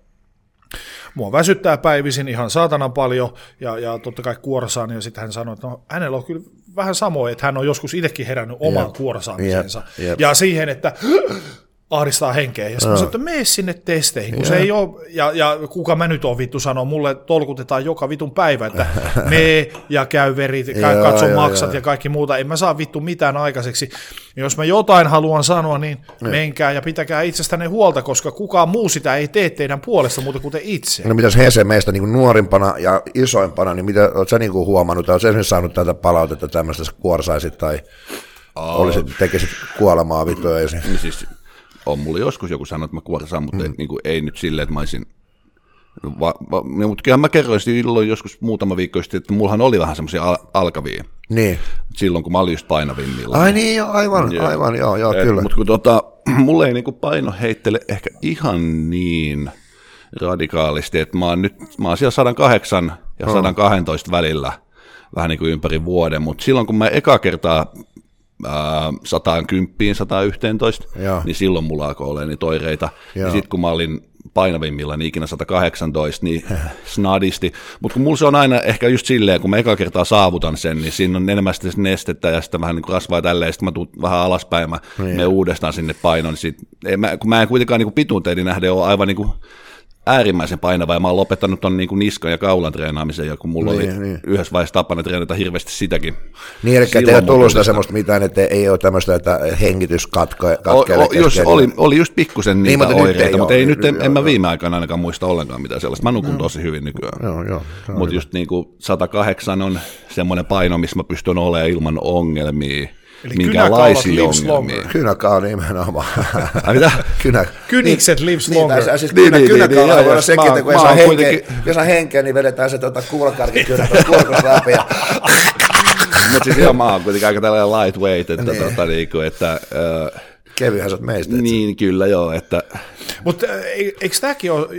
mua väsyttää päivisin ihan saatanan paljon, ja, ja totta kai kuorsaan, ja sitten hän sanoi, että no, hänellä on kyllä vähän samoin, että hän on joskus itsekin herännyt omaan yep. kuorsaamiseensa. Yep. Yep. Ja siihen, että ahdistaa henkeä. Ja sitten no. mä sanoin, että mene sinne testeihin, kun yeah. se ei ole, ja, ja kuka mä nyt on vittu sanoo, mulle tolkutetaan joka vitun päivä, että mene ja käy verit, käy, katso joo, maksat joo, ja kaikki muuta. En mä saa vittu mitään aikaiseksi. Ja jos mä jotain haluan sanoa, niin no. menkää ja pitäkää itsestänne huolta, koska kukaan muu sitä ei tee teidän puolesta muuta kuin te itse. No mitäs Hese meistä niin nuorimpana ja isoimpana, niin mitä oot sä niin huomannut, tai oot sä esimerkiksi saanut tätä palautetta tämmöistä kuorsaisit, tai oh. olisit, tekisit kuolemaa vittu ensin? Siis on mulla joskus joku sanonut, että mä kuorsaan, mutta mm. niin kuin, ei nyt silleen, että mä olisin... Va, va, mutta kyllä mä kerroin silloin joskus muutama viikko sitten, että mullahan oli vähän semmoisia al- alkavia. Niin. Silloin, kun mä olin just painavimmilla. Ai niin, joo, aivan, ja, aivan, joo, joo, et, kyllä. Mutta kun tota, mulla ei niinku paino heittele ehkä ihan niin radikaalisti, että mä oon nyt, mä oon siellä sata kahdeksan ja hmm. sata kaksitoista välillä vähän niin kuin ympäri vuoden, mutta silloin, kun mä eka kertaa sata kymmenen, sata yksitoista, ja. niin silloin mulla alkoi olla niitä oireita. Ja, ja sitten kun mä olin painavimmilla, niin ikinä sata kahdeksantoista, niin snadisti. Mutta kun mulla se on aina ehkä just silleen, kun mä eka kertaa saavutan sen, niin siinä on enemmän sitä nestettä ja sitten vähän niin kuin rasvaa ja tälleen, sitten mä tuun vähän alaspäin ja mä menen uudestaan sinne painoon. Niin sit, mä, kun mä en kuitenkaan niin pituuteeni nähden ole aivan niin kuin äärimmäisen painava, ja mä oon lopettanut ton niin niskan ja kaulan treenaamisen, ja kun mulla niin, oli niin. yhdessä vaiheessa tapana treenata hirveästi sitäkin. Niin, eli te ei ole tullut sitä semmoista mitään, että ei ole tämmöistä, että hengitys katkeaa. Oli, oli just pikkusen niitä niin, oireita, mutta ei, nyt, en, en mä viime aikana ainakaan muista ollenkaan mitään sellaista. Mä nukun no. tosi hyvin nykyään. Mutta just niin kuin sata kahdeksan on semmoinen paino, missä mä pystyn olemaan ilman ongelmia. Eli minkälaisia ongelmia. Kynäkaa nimenomaan. Mitä? Kynä. Kynikset lives longer. Niin, siis kynä, niin, kynäkaa niin, voi olla sekin, että kun ei saa henkeä, jos saa henkeä, niin vedetään se tuota kuulakarkikynä kurkun läpi. Mutta siis ihan mä oon kuitenkin aika tällainen lightweight, että... niin. Tota, niin kuin, että uh, kevyhän sä oot meistä. Niin, kyllä joo. Että... Mutta eikö tämäkin ole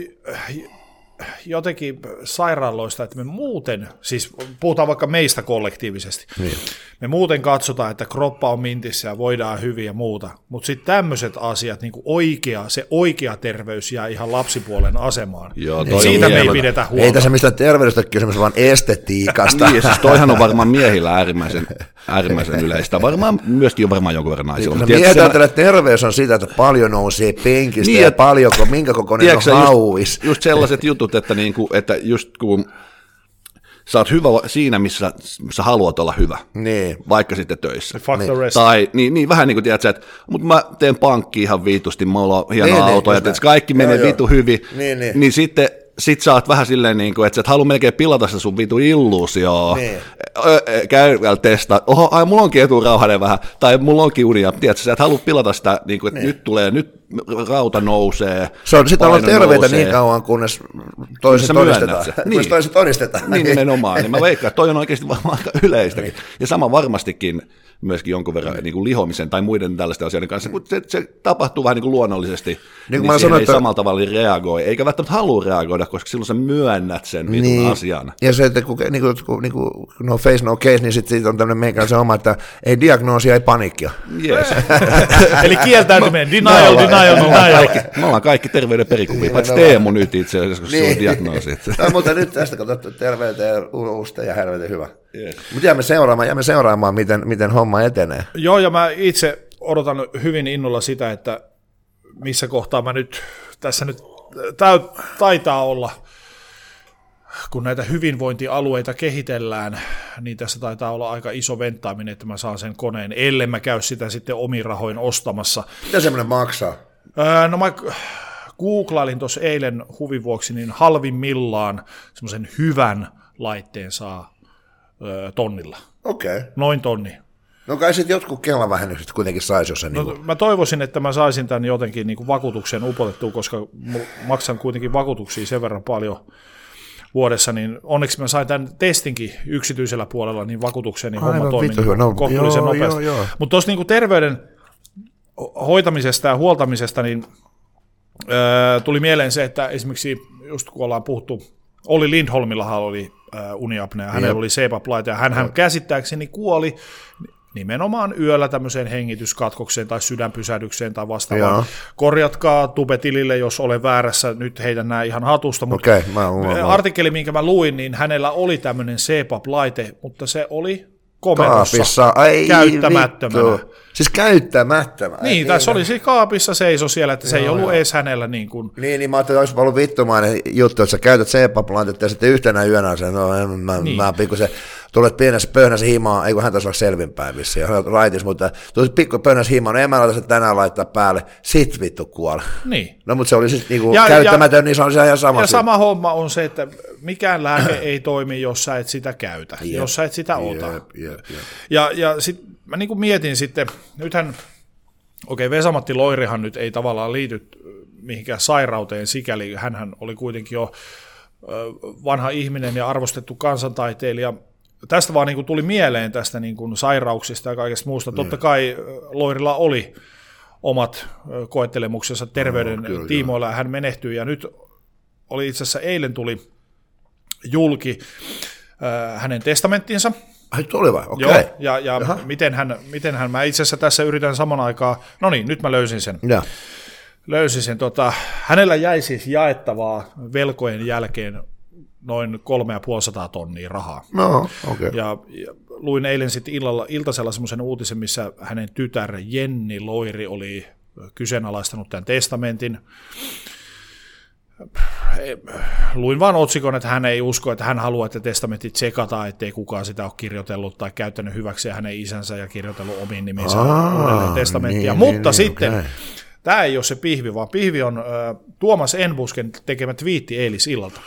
jotenkin sairaaloista, että me muuten, siis puhutaan vaikka meistä kollektiivisesti, niin. me muuten katsotaan, että kroppa on mintissä ja voidaan hyvin ja muuta, mutta sitten tämmöiset asiat, niin kuin oikea, se oikea terveys jää ihan lapsipuolen asemaan. Joo, niin siitä me ei pidetä huolta. Ei tässä mistään terveydestä kysymys, vaan estetiikasta. Niin, siis toihan on varmaan miehillä äärimmäisen, äärimmäisen yleistä. Varmaan myöskin on varmaan jonkun verran naisilla. No, miehet ajattelee, että terveys on sitä, että paljon nousee penkistä niin, ja paljonko, minkä kokoinen on hauis. Just, just sellaiset jutut, että, niinku, että just kun Sä oot hyvä siinä, missä sä haluat olla hyvä, niin. vaikka sitten töissä. Fuck niin. the rest. Tai niin, niin vähän niin kuin tiedät sä, että mutta mä teen pankki ihan viitusti, mulla on hieno niin, auto, niin, ja että kaikki menee joo, vitu hyvin, niin, niin. niin sitten sit sä oot vähän silleen, niin kuin, että sä et halua melkein pilata sitä sun vitu illuusioon. Niin. Käy vielä testaa, oho, ai mulla onkin eturauhanen vähän, tai mulla onkin unia, tiedätkö, sä et halua pilata sitä, niin kuin, että niin. nyt tulee, nyt rauta nousee. Se on sitä olla terveitä nousee. Niin kauan, kunnes toiset todistetaan. Niin. toiset todistetaan. Niin nimenomaan, niin mä veikkaan, että toi on oikeasti varmaan aika yleistäkin. Niin. Ja sama varmastikin myöskin jonkun verran niin kuin lihomisen tai muiden tällaisten asioiden kanssa, kun se, se tapahtuu vähän niin kuin luonnollisesti, niin, niin siihen sanon, ei että... samalla tavalla reagoi, eikä välttämättä halua reagoida, koska silloin sä myönnät sen vitun niin. asian. Ja se, että kun, niin kuin, niin kuin no face no case, niin sitten sit on tämmöinen meikäläisen oma, että ei diagnoosia, ei paniikkia. Yes. Eli kieltäytyminen, denial, denial, denial. Me ollaan kaikki terveyden perikuvia, paitsi Teemu nyt itse asiassa, kun se on diagnoosi. No, mutta nyt tästä katsottu terveyteen uusta ja helvetin hyvä. Yes. Mutta jäämme seuraamaan, jäämme seuraamaan miten, miten homma etenee. Joo, ja mä itse odotan hyvin innolla sitä, että missä kohtaa mä nyt, tässä nyt taitaa olla, kun näitä hyvinvointialueita kehitellään, niin tässä taitaa olla aika iso venttaaminen, että mä saan sen koneen, ellei mä käy sitä sitten omin rahoin ostamassa. Mitä semmoinen maksaa? Öö, no mä googlailin tuossa eilen huvin vuoksi, niin halvimmillaan semmoisen hyvän laitteen saa öö, tonnilla. Okei. Okay. Noin tonni. No kai sitten jotkut Kela-vähennykset kuitenkin saisi, jos se no, niin mä toivoisin, että mä saisin tämän jotenkin niin kuin vakuutukseen upotettua, koska maksan kuitenkin vakuutuksia sen verran paljon vuodessa, niin onneksi mä sain tämän testinkin yksityisellä puolella, niin vakuutukseen niin homma toimii no, kohtuullisen joo, nopeasti. Mutta tuossa niin terveyden hoitamisesta ja huoltamisesta, niin öö, tuli mieleen se, että esimerkiksi just kun ollaan puhuttu, Olli Lindholmillahan oli äh, uniapnea, hänellä Jep. oli C PAP-laite, ja hän käsittääkseni kuoli nimenomaan yöllä tämmöiseen hengityskatkokseen tai sydänpysähdykseen tai vastaavaan. Joo. Korjatkaa Tubetilille, jos olen väärässä, nyt heitän nämä ihan hatusta, mutta okay, mä, mä, mä. artikkeli, minkä mä luin, niin hänellä oli tämmöinen C PAP-laite, mutta se oli komennossa käyttämättömänä. Vittu. Siis käyttämättömänä. Niin, tai se oli siis kaapissa seiso siellä, että se joo, ei ollut joo. edes hänellä niin kuin... Niin, niin mä ajattelin, että olisi ollut vittumainen juttu, että sä käytät C PAP-laitetta ja sitten yhtenä yönä sen, no mä, niin. mä pikkusen, tulet pienessä pöhnässä himaan, ei kun hän taisi olla selvinpäin vissiin, raitis, mutta tulet pikku pöhnässä himaan, no en mä laita se tänään laittaa päälle, sit vittu kuole. Niin. No mutta se oli siis niinku ja, käyttämätön, ja, niin se on ihan sama. Ja syy. Sama homma on se, että mikään lääke ei toimi, jos sä et sitä käytä, jep. jos sä et sitä ota. Jep, jep, jep. Ja, ja sitten mä niinku mietin sitten, nythän, okei okay, Vesa-Matti Loirihan nyt ei tavallaan liity mihinkään sairauteen sikäli, hänhän oli kuitenkin jo vanha ihminen ja arvostettu kansantaiteilija. Tästä vaan niin kuin tuli mieleen tästä niin kuin sairauksista ja kaikesta muusta. Totta kai Loirilla oli omat koettelemuksensa terveyden no, tiimoilla ja hän menehtyi. Ja nyt oli itse asiassa eilen tuli julki äh, hänen testamenttinsa. Ai tuli vai? Okei. Okay. Joo, ja, ja miten, hän, miten hän, mä itse asiassa tässä yritän saman aikaan, no niin, nyt mä löysin sen. Ja. Löysin sen, tota, hänellä jäi siis jaettavaa velkojen jälkeen noin kolme ja puoli sataa tonnia rahaa. No, okay. ja, ja luin eilen sitten illalla, iltasella semmoisen uutisen, missä hänen tytär Jenni Loiri oli kyseenalaistanut tämän testamentin. Luin vaan otsikon, että hän ei usko, että hän haluaa, että testamentit tsekataan, ettei kukaan sitä ole kirjoitellut tai käyttänyt hyväksi hänen isänsä ja kirjoitellut omiin niminsä uudelleen testamenttia. Niin, Mutta niin, sitten, okay. Tämä ei ole se pihvi, vaan pihvi on äh, Tuomas Enbusken tekemä twiitti eilisillalta.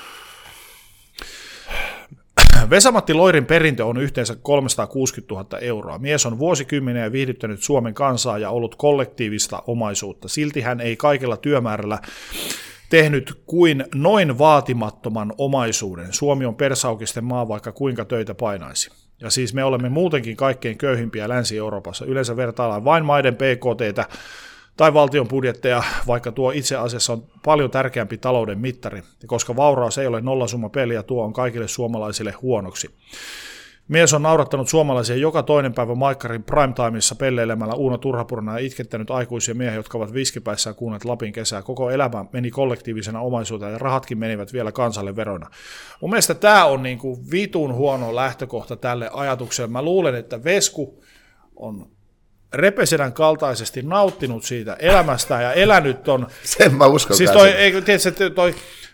Vesa-Matti Loirin perintö on yhteensä kolmesataakuusikymmentätuhatta euroa. Mies on vuosikymmeniä viihdyttänyt Suomen kansaa ja ollut kollektiivista omaisuutta. Silti hän ei kaikella työmäärällä tehnyt kuin noin vaatimattoman omaisuuden. Suomi on persaukisten maa, vaikka kuinka töitä painaisi. Ja siis me olemme muutenkin kaikkein köyhimpiä Länsi-Euroopassa. Yleensä vertaillaan vain maiden P K T:tä tai valtion budjetteja, vaikka tuo itse asiassa on paljon tärkeämpi talouden mittari, koska vauraus ei ole nollasumma peliä, tuo on kaikille suomalaisille huonoksi. Mies on naurattanut suomalaisia joka toinen päivä Maikkarin primetimeissa pelleilemällä Uuno Turhapurana ja itkettänyt aikuisia miehiä, jotka ovat viskipäissään kuunnelleet Lapin kesää. Koko elämä meni kollektiivisena omaisuutena ja rahatkin menivät vielä kansalle verona. Mun mielestä tämä on niin kuin vitun huono lähtökohta tälle ajatukselle. Mä luulen, että Vesku on Repesedän kaltaisesti nauttinut siitä elämästä ja elänyt on... Sen mä uskon. Siis toi, ei, tiedätkö, toi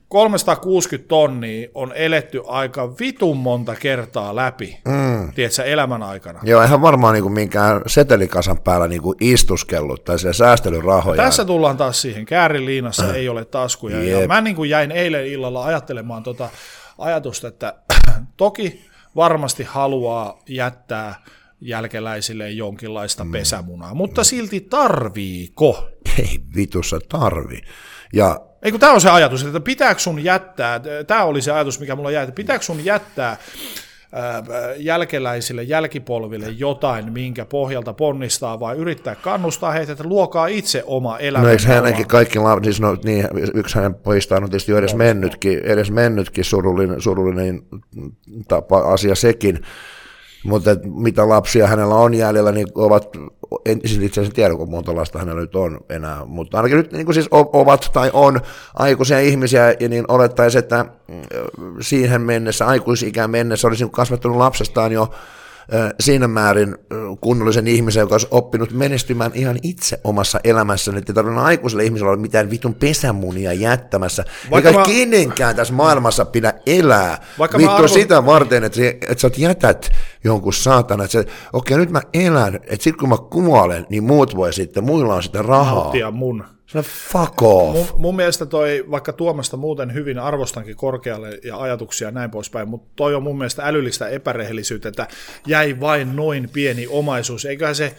kolmesataakuusikymmentä tonnia on eletty aika vitun monta kertaa läpi, mm. tiedätkö, elämän aikana. Joo, eihän varmaan niinku minkään setelikasan päällä niinku istuskellut tai siellä säästelyrahoja. Tässä tullaan taas siihen, kääriliinassa äh. ei ole taskuja. Ja mä niinku jäin eilen illalla ajattelemaan tota ajatusta, että toki varmasti haluaa jättää jälkeläisille jonkinlaista mm. pesämunaa, mutta silti tarviiko? Ei vitussa tarvii. Ja Eikö tämä on se ajatus, että pitääkö sun jättää, tämä oli se ajatus, mikä mulla jäi, että pitääkö sun jättää ää, jälkeläisille, jälkipolville jotain, minkä pohjalta ponnistaa, vai yrittää kannustaa heitä, että luokaa itse oma elämä. No eikö hänenkin kaikki, siis no, niin, yksi hänen pojistaan on tietysti jo edes mennytkin, edes mennytkin surullinen, surullinen tapa, asia sekin, mutta mitä lapsia hänellä on jäljellä, niin ovat, en siis itse asiassa tiedä, kuinka monta lasta hänellä nyt on enää, mutta ainakin nyt niin kuin siis ovat tai on aikuisia ihmisiä, ja niin olettaisiin, että siihen mennessä, aikuisikään mennessä, olisi kasvattanut lapsestaan jo siinä määrin kunnollisen ihmisen, joka olisi oppinut menestymään ihan itse omassa elämässään, että ei tarvitse aikuiselle ihmiselle olla mitään vitun pesämunia jättämässä, vaikka eikä mä kenenkään tässä maailmassa pidä elää. Vittu arvo sitä varten, että, että sä jätät jonkun saatana, että okei, okay, nyt mä elän, että sitten kun mä kuolen, niin muut voi sitten, muilla on sitten rahaa. Nauttia mun. Se fuck off. Mun, mun mielestä toi, vaikka Tuomasta muuten hyvin arvostankin korkealle ja ajatuksia ja näin poispäin, mutta toi on mun mielestä älyllistä epärehellisyyttä, että jäi vain noin pieni omaisuus. Eiköhän se,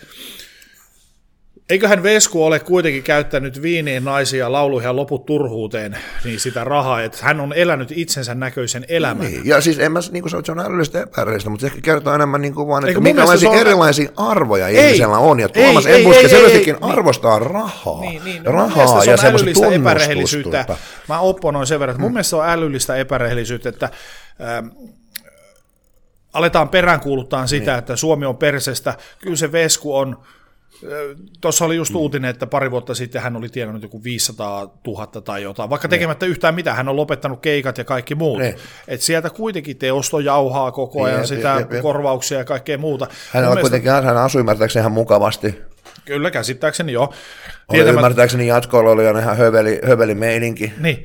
eiköhän Vesku ole kuitenkin käyttänyt viiniin, naisia, lauluihin ja loput turhuuteen niin sitä rahaa, että hän on elänyt itsensä näköisen elämän. Niin. Ja siis en mä niin kuin sanoa, että se on älyllistä epärehellistä, mutta se ehkä kertoo enemmän niin kuin vaan, että minkälaisia on erilaisia arvoja ei, ihmisellä on. Ja Tuomas Enbuske selvästikin ei, arvostaa niin, rahaa. Niin, niin, no rahaa ja semmoista tunnustusta. Mä opponoin sen verran, että mun hmm. mielestä se on älyllistä epärehellisyyttä, että ähm, aletaan peräänkuuluttaa sitä, niin, että Suomi on persestä. Kyllä se Vesku on. Tuossa oli just uutinen, että pari vuotta sitten hän oli tienannut joku viisisataatuhatta tai jotain, vaikka tekemättä yhtään mitään, hän on lopettanut keikat ja kaikki muut. Et sieltä kuitenkin teosto jauhaa koko ajan, sitä jep, jep. korvauksia ja kaikkea muuta. Hän on kuitenkin, hän asui ymmärtääkseni ihan mukavasti. Kyllä, käsittääkseni joo. Oli ymmärtääkseni jatkoilla oli ihan höveli, höveli meininki. Niin.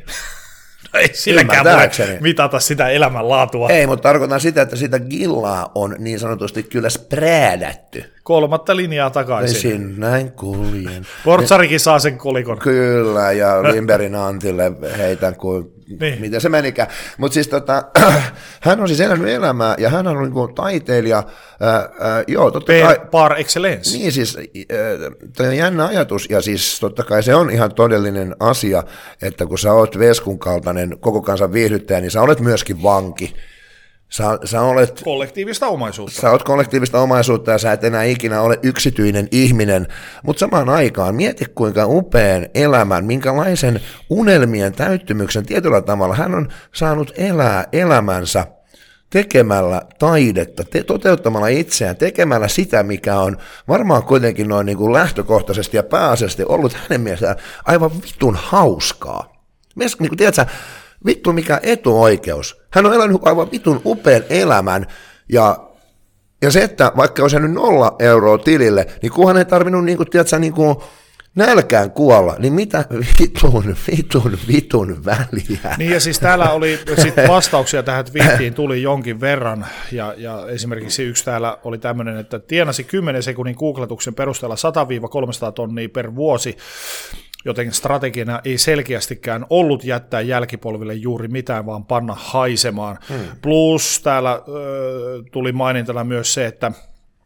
Ei silläkään voi mitata sitä elämänlaatua. Ei, mutta tarkoitan sitä, että sitä gillaa on niin sanotusti kyllä spräädätty. Kolmatta linjaa takaisin. Sin, näin kuljen. Portsarikin saa sen kolikon. Kyllä, ja Limberin Antille heitän kuin niin. Miten se menikään. Mutta siis tota, hän on siis elänyt elämää, ja hän on niin kuin taiteilija. Ää, ää, joo, totta per, kai. Par excellence. Niin siis, tämä on jännä ajatus, ja siis totta kai se on ihan todellinen asia, että kun sä oot Veskun kaltainen koko kansan viihdyttäjä, niin sä olet myöskin vanki. Sä, sä olet kollektiivista omaisuutta. Sä olet kollektiivista omaisuutta ja sä et enää ikinä ole yksityinen ihminen, mutta samaan aikaan mieti kuinka upean elämän, minkälaisen unelmien täyttymyksen tietyllä tavalla hän on saanut elää elämänsä tekemällä taidetta, te, toteuttamalla itseään, tekemällä sitä, mikä on varmaan kuitenkin noin niin kuin lähtökohtaisesti ja pääasiallisesti ollut hänen mielestään aivan vitun hauskaa. Mies, niin kuin tiedätkö, vittu mikä etuoikeus. Hän on elänyt aivan vitun upean elämän, ja, ja se, että vaikka olisi nyt nolla euroa tilille, niin kunhan ei tarvinnut niin kuin, tiedätkö, niin kuin nälkään kuolla, niin mitä vitun, vitun, vitun väliä. Niin ja siis täällä oli sit vastauksia tähän twiittiin tuli jonkin verran, ja, ja esimerkiksi yksi täällä oli tämmöinen, että tienasi kymmenen sekunnin googletuksen perusteella sata kolmesataa tonnia per vuosi, joten strategiana ei selkeästikään ollut jättää jälkipolville juuri mitään, vaan panna haisemaan. Hmm. Plus täällä ö, tuli mainintana myös se, että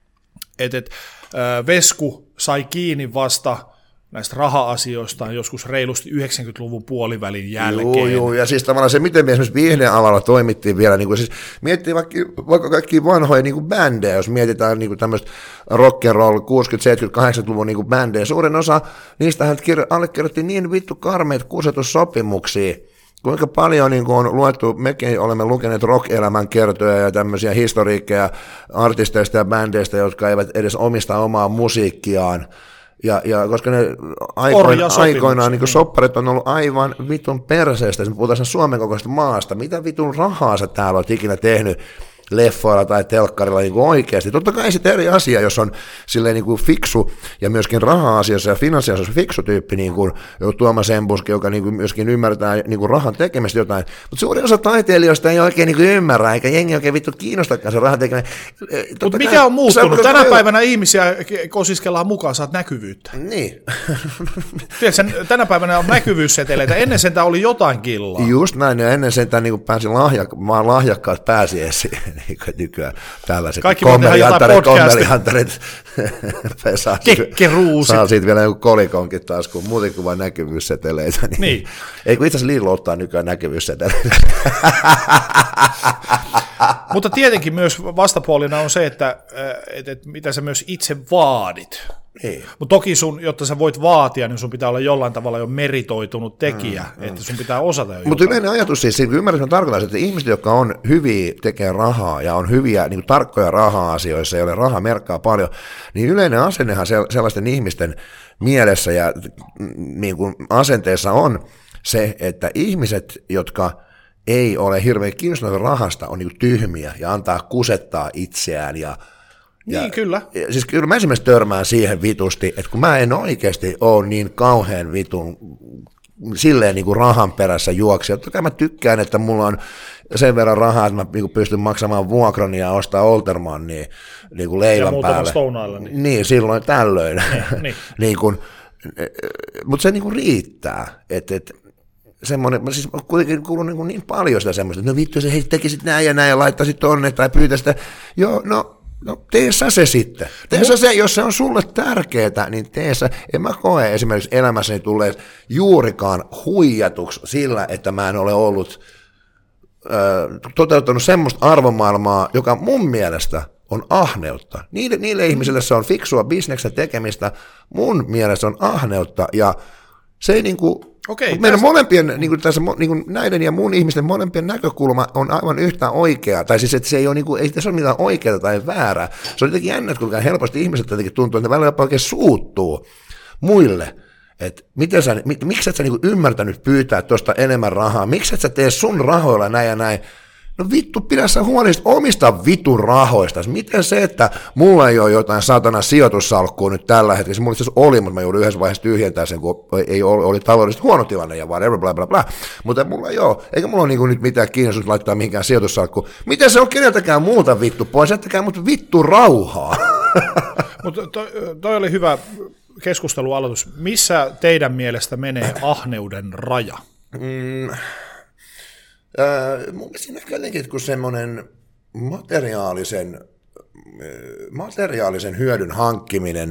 et, et, ö, Vesku sai kiinni vasta näistä raha-asioistaan joskus reilusti yhdeksänkymmentäluvun puolivälin jälkeen. Joo, joo, ja siis tavallaan se, miten me esimerkiksi viihdealalla toimittiin vielä, niin kuin siis miettii vaikka, vaikka kaikki vanhoja niin kuin bändejä, jos mietitään niin kuin tämmöistä rock'n'roll kuusikymmentä-, seitsemänkymmentä-, kahdeksankymmentäluvun niin kuin bändejä, suurin osa niistähän allekirjoitti niin vittu karmeita kusetussopimuksia, kuinka paljon niin kuin on luettu, mekin olemme lukeneet rock-elämän kertoja ja tämmöisiä historiikkeja artisteista ja bändeistä, jotka eivät edes omista omaa musiikkiaan. Ja, ja koska ne aikoina, aikoinaan niin sopparit on ollut aivan vitun perseestä, jos puhutaan Suomen kokoisesta maasta, mitä vitun rahaa sä täällä olet ikinä tehnyt leffoilla tai telkkarilla niin kuin oikeasti. Totta kai sitten eri asia, jos on silleen niin kuin fiksu ja myöskin raha-asiassa ja finanssiasiassa fiksu tyyppi, niin kuin Tuomas Embuski, joka niin kuin myöskin ymmärtää niin kuin rahan tekemistä jotain, mutta suurin osa taiteilijoista ei oikein niin kuin ymmärrä, eikä jengi oikein vittu kiinnostakaan se rahan tekeminen. Mutta mikä on muuttunut? Tänä päivänä ihmisiä kosiskellaan mukaan, saat näkyvyyttä. Niin. Tiedätkö, tänä päivänä on näkyvyysseteleitä, ennen sen oli jotain killaa. Just näin, ja ennen sen niin pääsi lahja, vaan lahjakkaat pääsi esiin, niin kuin nykyään tällaiset kommelihantarit saa, saa siitä vielä joku kolikonkin taas, kun muuten kuin vain näkyvyysseteleitä. Niin. Niin. Ei kun itse asiassa Lidl ottaa nykyään näkyvyysseteleitä. Mutta tietenkin myös vastapuolina on se, että, että, että mitä sä myös itse vaadit. Niin. Mutta toki sun, jotta sä voit vaatia, niin sun pitää olla jollain tavalla jo meritoitunut tekijä, mm, että mm. sun pitää osata jo. Mutta yleinen ajatus siis, ymmärrys on tarkoittaa, että ihmiset, jotka on hyviä tekee rahaa ja on hyviä niin kuin tarkkoja raha-asioissa, joille raha merkkaa paljon, niin yleinen asennehan sellaisten ihmisten mielessä ja niin kuin asenteessa on se, että ihmiset, jotka ei ole hirveän kiinnostuneita rahasta, on niin kuin tyhmiä ja antaa kusettaa itseään ja Niin, ja, kyllä. Ja, siis kyllä mä esimerkiksi törmään siihen vitusti, että kun mä en oikeasti ole niin kauhean vitun silleen niin kuin rahan perässä juoksija. Totta kai mä tykkään, että mulla on sen verran rahaa, että mä niin pystyn maksamaan vuokrani ja ostaa Oltermannia niin kuin leivän ja päälle. Stone niin. niin, silloin tällöin. Niin, niin. niin kuin, mutta se niin kuin riittää, että et, semmoinen, mä siis kuitenkin kuulun niin, niin paljon sitä semmoista, että no vittu, se hei, tekisit näin ja näin ja laittaisit tonne tai pyytäisit sitä. Joo, no. No tee sä se sitten. Tee sä se, jos se on sulle tärkeää, niin tee sä. En mä koe esimerkiksi elämässäni tulee juurikaan huijatuksi sillä, että mä en ole ollut ö, toteuttanut semmoista arvomaailmaa, joka mun mielestä on ahneutta. Niille, niille ihmisille se on fiksua bisneksen tekemistä, mun mielestä se on ahneutta ja se ei niinku... Okei, meidän tässä... molempien, niin kuin tässä, niin kuin näiden ja mun ihmisten molempien näkökulma on aivan yhtä oikea, tai siis että se ei ole, niin kuin, ei tässä ole mitään oikeaa tai väärää. Se on jotenkin jännä, että kuinka helposti ihmiset jotenkin tuntuu, että ne välillä oikein suuttuu muille, että miten sä, miksi et sä niin kuin ymmärtänyt pyytää tuosta enemmän rahaa, miksi et sä tee sun rahoilla näin ja näin. No vittu, pidä sä huoli omista vitun rahoista. Miten se, että mulla ei ole jotain satana sijoitussalkkua nyt tällä hetkellä, se mulla itse asiassa oli, mutta mä joudun yhdessä vaiheessa tyhjentää sen, kun ei ole, oli taloudellisesti huono tilanne ja whatever, bla bla bla. Mutta mulla ei ole, eikä mulla ole niin nyt mitään kiinnostusta laittaa mihinkään sijoitussalkkuun. Miten se on keneltäkään muuta vittu pois, jättäkää mut vittu rauhaa. Mutta toi, toi oli hyvä keskustelualoitus. Missä teidän mielestä menee ahneuden raja? Mm. Öö, mun mielestä siinä jotenkin, kun semmoinen materiaalisen, materiaalisen hyödyn hankkiminen,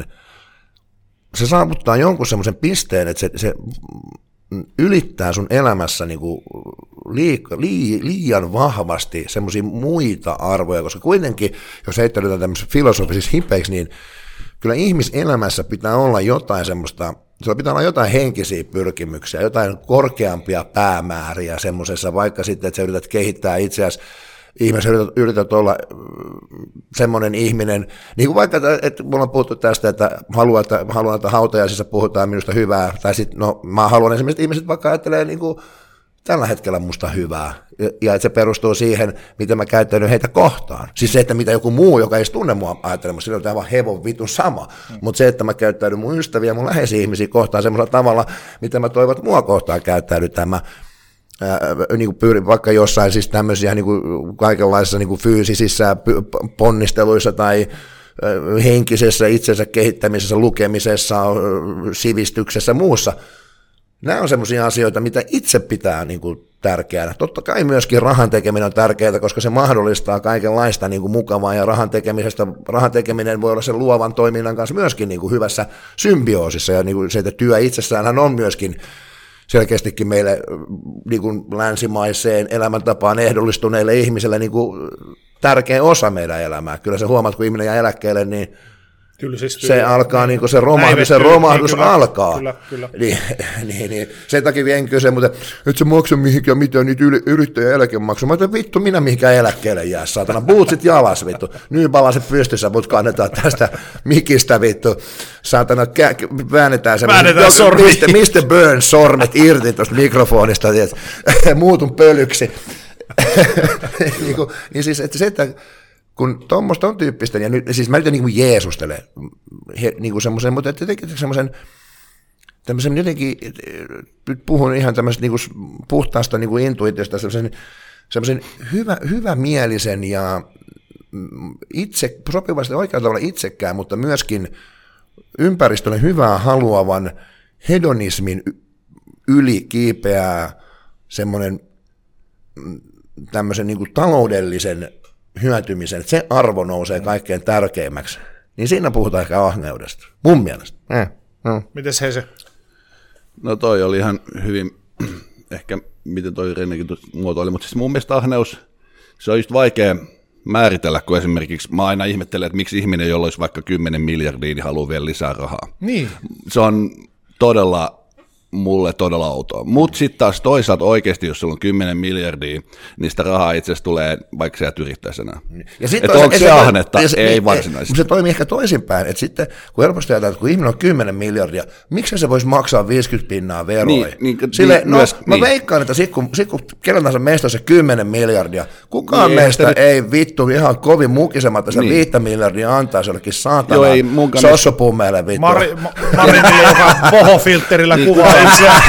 se saavuttaa jonkun semmoisen pisteen, että se, se ylittää sun elämässä niinku liik, lii, liian vahvasti semmoisia muita arvoja, koska kuitenkin, jos heittäydytään tämmöisessä filosofisissa hipeiksi, niin kyllä ihmiselämässä pitää olla jotain semmoista, sillä pitää olla jotain henkisiä pyrkimyksiä, jotain korkeampia päämääriä semmoisessa, vaikka sitten, että sä yrität kehittää itseäsi, ihmisessä yrität, yrität olla semmoinen ihminen, niin kuin vaikka, että mulla on puhuttu tästä, että haluan, että, haluan, että hautajaisissa puhutaan minusta hyvää, tai sitten, no mä haluan esimerkiksi, ihmiset vaikka ajattelee niin kuin tällä hetkellä musta hyvää, ja että se perustuu siihen, miten mä käyttäydyn heitä kohtaan. Siis se, että mitä joku muu, joka ei tunne mua ajattelemassa, sillä on tämä vaan hevon vitun sama. Mm. Mutta se, että mä käyttäydyn mun ystäviä, mun läheisiä ihmisiä kohtaan semmoisella tavalla, mitä mä toivon, että mua kohtaan käyttäydytään. Mä ää, niin kuin pyrin vaikka jossain siis tämmöisiä niin kuin kaikenlaisissa niin kuin fyysisissä ponnisteluissa tai ää, henkisessä itsensä kehittämisessä, lukemisessa, sivistyksessä, muussa. Nämä on semmoisia asioita, mitä itse pitää niin kuin tärkeänä. Totta kai myöskin rahan tekeminen on tärkeää, koska se mahdollistaa kaikenlaista niin kuin mukavaa, ja rahan, tekemisestä, rahan tekeminen voi olla sen luovan toiminnan kanssa myöskin niin kuin hyvässä symbioosissa, ja niin kuin se, että työ itsessään on myöskin selkeästikin meille niin kuin länsimaiseen elämäntapaan ehdollistuneille ihmisille niin kuin tärkeä osa meidän elämää. Kyllä se huomaat, kun ihminen jää eläkkeelle, niin Kyllä, siis se alkaa, niin kuin se romahdus, se romahdus kyllä, alkaa. Kyllä, kyllä. Niin, niin, niin. Sen takia en kyse, mutta et sä maksa mihinkään mitään niitä yrittäjän eläkemaksuja. Mä ajattelin, vittu, minä mihinkään eläkkeelle jää, saatana. Bootsit jalas, vittu. Nyypalaset pystyssä, mut kannetaan tästä mikistä, vittu. Saatana, kä- väännetään semmoinen. mister mister Burns sormet irti tuosta mikrofonista, muutun pölyksi. niin, kuin, niin siis, että se, että kun tuommoista on tyyppistä, ja nyt, siis mä nyt niin kuin jeesustelen, niin kuin semmoisen, mutta jotenkin semmoisen, tämmöisen jotenkin, nyt puhun ihan tämmöisestä niin kuin puhtaasta niin kuin intuitiosta, semmoisen, semmoisen hyvä, hyvämielisen ja itse, sopivasti oikealla tavalla itsekään, mutta myöskin ympäristölle hyvää haluavan hedonismin yli kiipeää semmoinen tämmöisen niin kuin taloudellisen hyötymisen, että se arvo nousee kaikkein tärkeimmäksi, niin siinä puhutaan ehkä ahneudesta, mun mielestä. Eh, no. Mites he se? No toi oli ihan hyvin, ehkä miten toi Rennekin muotoili, mutta siis mun mielestä ahneus, se on just vaikea määritellä, kun esimerkiksi mä aina ihmettelen, että miksi ihminen, jolla olisi vaikka kymmenen miljardia, niin haluaa vielä lisää rahaa. Niin. Se on todella, mulle todella outoa. Mutta sitten taas toisaalta oikeasti, jos sulla on kymmenen miljardia, niin sitä rahaa itse asiassa tulee, vaikka sä et yrittäisi enää. Että onko se, se ahnetta? Se, ei varsinaisesti. Se toimii ehkä toisinpäin, että sitten kun helposti ajatellaan, että kun ihminen on kymmenen miljardia, miksi se voisi maksaa viisikymmentä pinnaa veroja? Niin, niin, Sille, niin, no, myös, mä niin. veikkaan, että sit kun, sit kun kenen tahansa meistä on se kymmenen miljardia, kukaan niin, meistä nyt... ei vittu ihan kovin mukisematta se niin. viittä miljardia antaa jollekin saatana sossopummeille vittu. Mari, ma, Marinille, joka pohofiltterillä niin, kuvaa.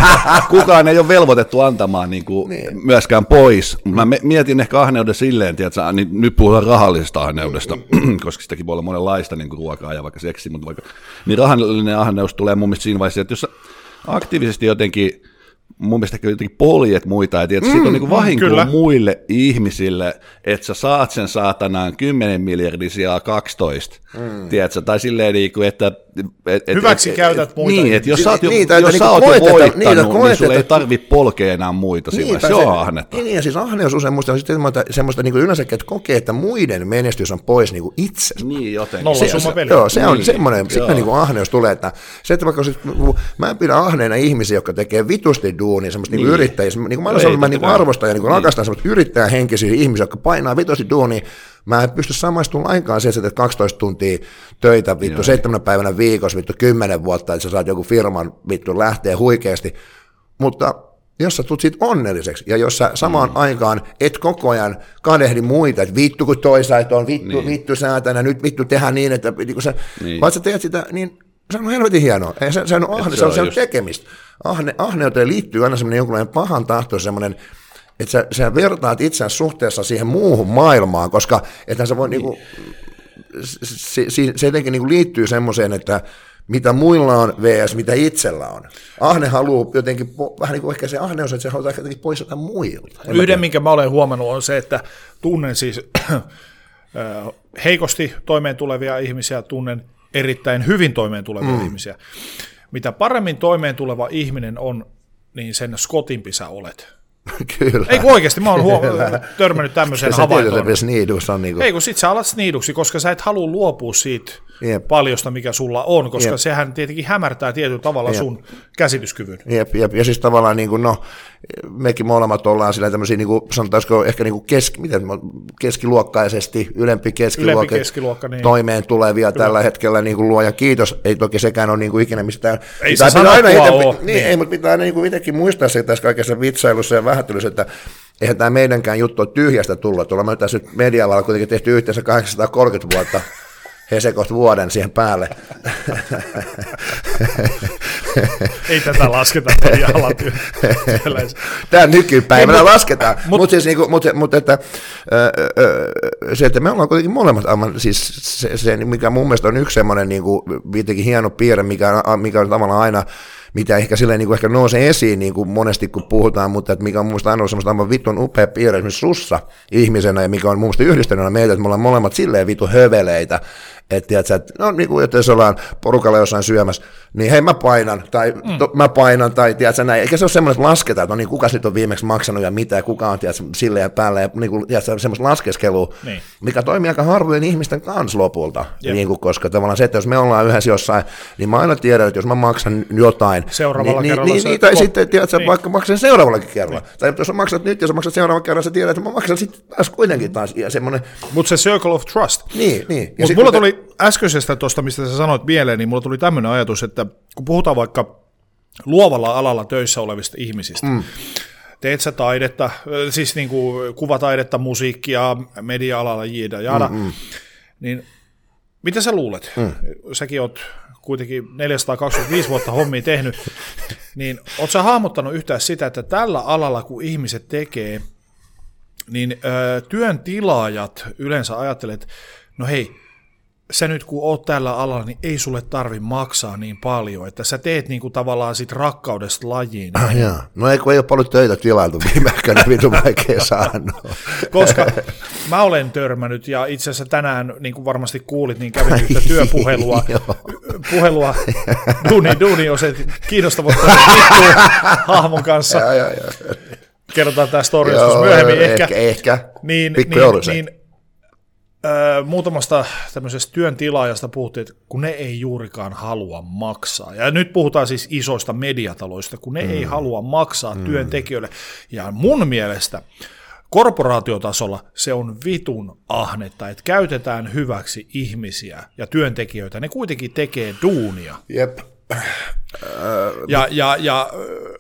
Kukaan ei ole velvoitettu antamaan niin kuin niin. myöskään pois. Mä mietin ehkä ahneuden silleen, tiiätkö, niin nyt puhutaan rahallisesta ahneudesta, koska sitäkin voi olla monenlaista niin kuin ruokaa ja vaikka seksi, mutta vaikka, niin rahallinen ahneus tulee mun mielestä siinä vaiheessa, että jos aktiivisesti jotenkin mun mielestä jotenkin poljet muita, ja tiedät, mm, siitä on niin vahinkoa muille ihmisille, että sä saat sen saatanaan kymmenen miljardia sijaa kaksitoista, mm. tiedätkö, tai silleen, että... Et, et, hyväksi et, käytät muita. Niin, että jos sä oot jo, niitä, jos sä oot jo voittanut, niin sulla ei tarvitse polkea enää muita niin, sillä, se on ahnetta. Niin, ja siis ahneus usein musta on semmoista, semmoista niin yleensäkin, että kokee, että muiden menestys on pois niin itse. Niin, jotenkin. Nollasumma peli. Joo, se on niin, semmoinen, sitten niin ahneus tulee, että se, että vaikka sit, mä en pidä ahneena ihmisiä, jotka tekee vitusti duunia, semmoista niin. niin yrittäjiä, niin mä, no, mä niin arvostan ja niin rakastan semmoista yrittäjähenkisiä ihmisiä, jotka painaa vitusti duunia. Mä en pysty samaistumaan lainkaan siihen, että teet kaksitoista tuntia töitä vittu seitsemän päivänä viikossa, vittu kymmenen vuotta, että sä saat joku firman vittu lähtee huikeasti, mutta jos sä tulet siitä onnelliseksi, ja jos sä samaan mm. aikaan et koko ajan kadehdi muita, että vittu kun toisaalta on, vittu, niin. vittu säätänä, nyt vittu tehdään niin, että kun sä, niin. vaan sä teet sitä, niin se on helvetin hienoa, se, se on, ahne, se on, se on tekemistä. Ahne, ahneuteen liittyy aina semmoinen jonkunlainen pahan tahto, semmoinen, että sä, sä vertaat itseään suhteessa siihen muuhun maailmaan, koska että sä voi, niin. niinku, se, se, se jotenkin niinku liittyy semmoiseen, että mitä muilla on versus mitä itsellä on. Ahne haluaa jotenkin, vähän niin kuin ehkä se ahneus, että se haluaa jotenkin pois jotain muilta. En Yhden, minkä mä olen huomannut, on se, että tunnen siis heikosti toimeen tulevia ihmisiä, tunnen erittäin hyvin toimeen tulevia mm. ihmisiä. Mitä paremmin toimeen tuleva ihminen on, niin sen skotimpi sä olet. Kyllä. Ei kun oikeasti, mä oon huom- törmännyt tämmöiseen havaintoon. Niin ei kun sit sä alat sniiduksi, koska sä et halua luopua siitä jep. paljosta, mikä sulla on, koska jep. sehän tietenkin hämärtää tietyllä tavalla jep. sun käsityskyvyn. Jep, jep. Ja siis tavallaan niin kuin, no, mekin molemmat ollaan sillä tämmöisiä, niin kuin, sanotaanko ehkä niin kuin keski, miten, keskiluokkaisesti, ylempi keskiluokka, ylempi keskiluokka niin. toimeen tulevia Kyllä. tällä hetkellä, niin kuin luoja kiitos, ei toki sekään ole niin kuin ikinä mistään. Ei se sanattua aina ite, ole. Niin, niin. Ei, mutta pitää aina niin itsekin muistaa se tässä kaikessa vitsailussa ja vähättelyssä, että eihän tämä meidänkään juttu ole tyhjästä tullut. Ollaan me tässä nyt media-alalla kuitenkin tehty yhteensä kahdeksansataakolmekymmentä vuotta, Hesekosta vuoden siihen päälle. Ei tätä lasketa media-alalla. Tämä nykypäivänä lasketaan, mutta siis niinku, mut, mut, että, se, että me ollaan kuitenkin molemmat, siis se, se, mikä mun mielestä on yksi semmoinen niinku, hieno piirre, mikä, mikä on tavallaan aina, mitä ehkä silleen niin kuin ehkä nousee esiin niin kuin monesti kun puhutaan, mutta että mikä on mun mielestä aina ollut semmoista aivan vitun upea piirre esimerkiksi sussa ihmisenä ja mikä on mun mielestä yhdistänyt meitä, että me ollaan molemmat silleen vitun höveleitä, että tiedätkö, että no niin kuin, että jos ollaan porukalla jossain syömässä, niin hei mä painan, tai mm. to, mä painan, tai tiedätkö näin, eikä se ole semmoinen, että lasketaan, että no niin kuka nyt on viimeksi maksanut ja mitä, ja kuka on tiedätkö, silleen ja päälle, ja niin kuin, tiedätkö, semmoista laskeskelua, niin. mikä toimii aika harvojen ihmisten kanssa lopulta, niin kuin, koska tavallaan se, että jos me ollaan yhdessä jossain, niin mä aina tiedän, että jos mä maksan jotain, seuraavalla niin, kerralla niin, niin, tai sitten tiedätkö, niin. vaikka maksan seuraavallakin kerralla, niin. tai jos sä maksat nyt ja sä maksat seuraavalla kerralla, sä tiedät, että mä maksan sitten taas kuitenkin taas, ja semmoinen. Mutta se circle of trust. Niin, niin. Mutta mulla tuli te... äskeisestä tuosta, mistä sä sanoit mieleen, niin mulla tuli tämmöinen ajatus, että kun puhutaan vaikka luovalla alalla töissä olevista ihmisistä, mm. teet sä taidetta, siis niin kuin kuvataidetta, musiikkia, media-alalla, jida, jada, mm-hmm. niin mitä sä luulet? Mm. Säkin oot kuitenkin neljäsataakaksikymmentäviisi vuotta hommia tehnyt, niin oot sä hahmottanut yhtään sitä, että tällä alalla, kun ihmiset tekee, niin ö, työn tilaajat yleensä ajattelet, no hei, sä nyt kun oot tällä alalla, niin ei sulle tarvi maksaa niin paljon, että sä teet niinku tavallaan sit rakkaudesta lajiin. Ah, jaa. No ei, kun ei ole paljon töitä tilailtu, viimeäkään vitun vaikea saanut. Koska mä olen törmännyt, ja itse asiassa tänään, niin kuin varmasti kuulit, niin kävin yhtä työpuhelua, puhelua, duuni, duuni on se kiinnostava hahmon kanssa. Ja, ja, ja. Kerrotaan tämä story joskus myöhemmin. Ehkä, ehkä, ehkä. Niin, niin, niin Öö, muutamasta tämmöisestä työn tilaajasta puhuttiin, että kun ne ei juurikaan halua maksaa. Ja nyt puhutaan siis isoista mediataloista, kun ne mm. ei halua maksaa mm. työntekijöille. Ja mun mielestä korporaatiotasolla se on vitun ahnetta, että käytetään hyväksi ihmisiä ja työntekijöitä. Ne kuitenkin tekee duunia. Jep. Ja, ja, ja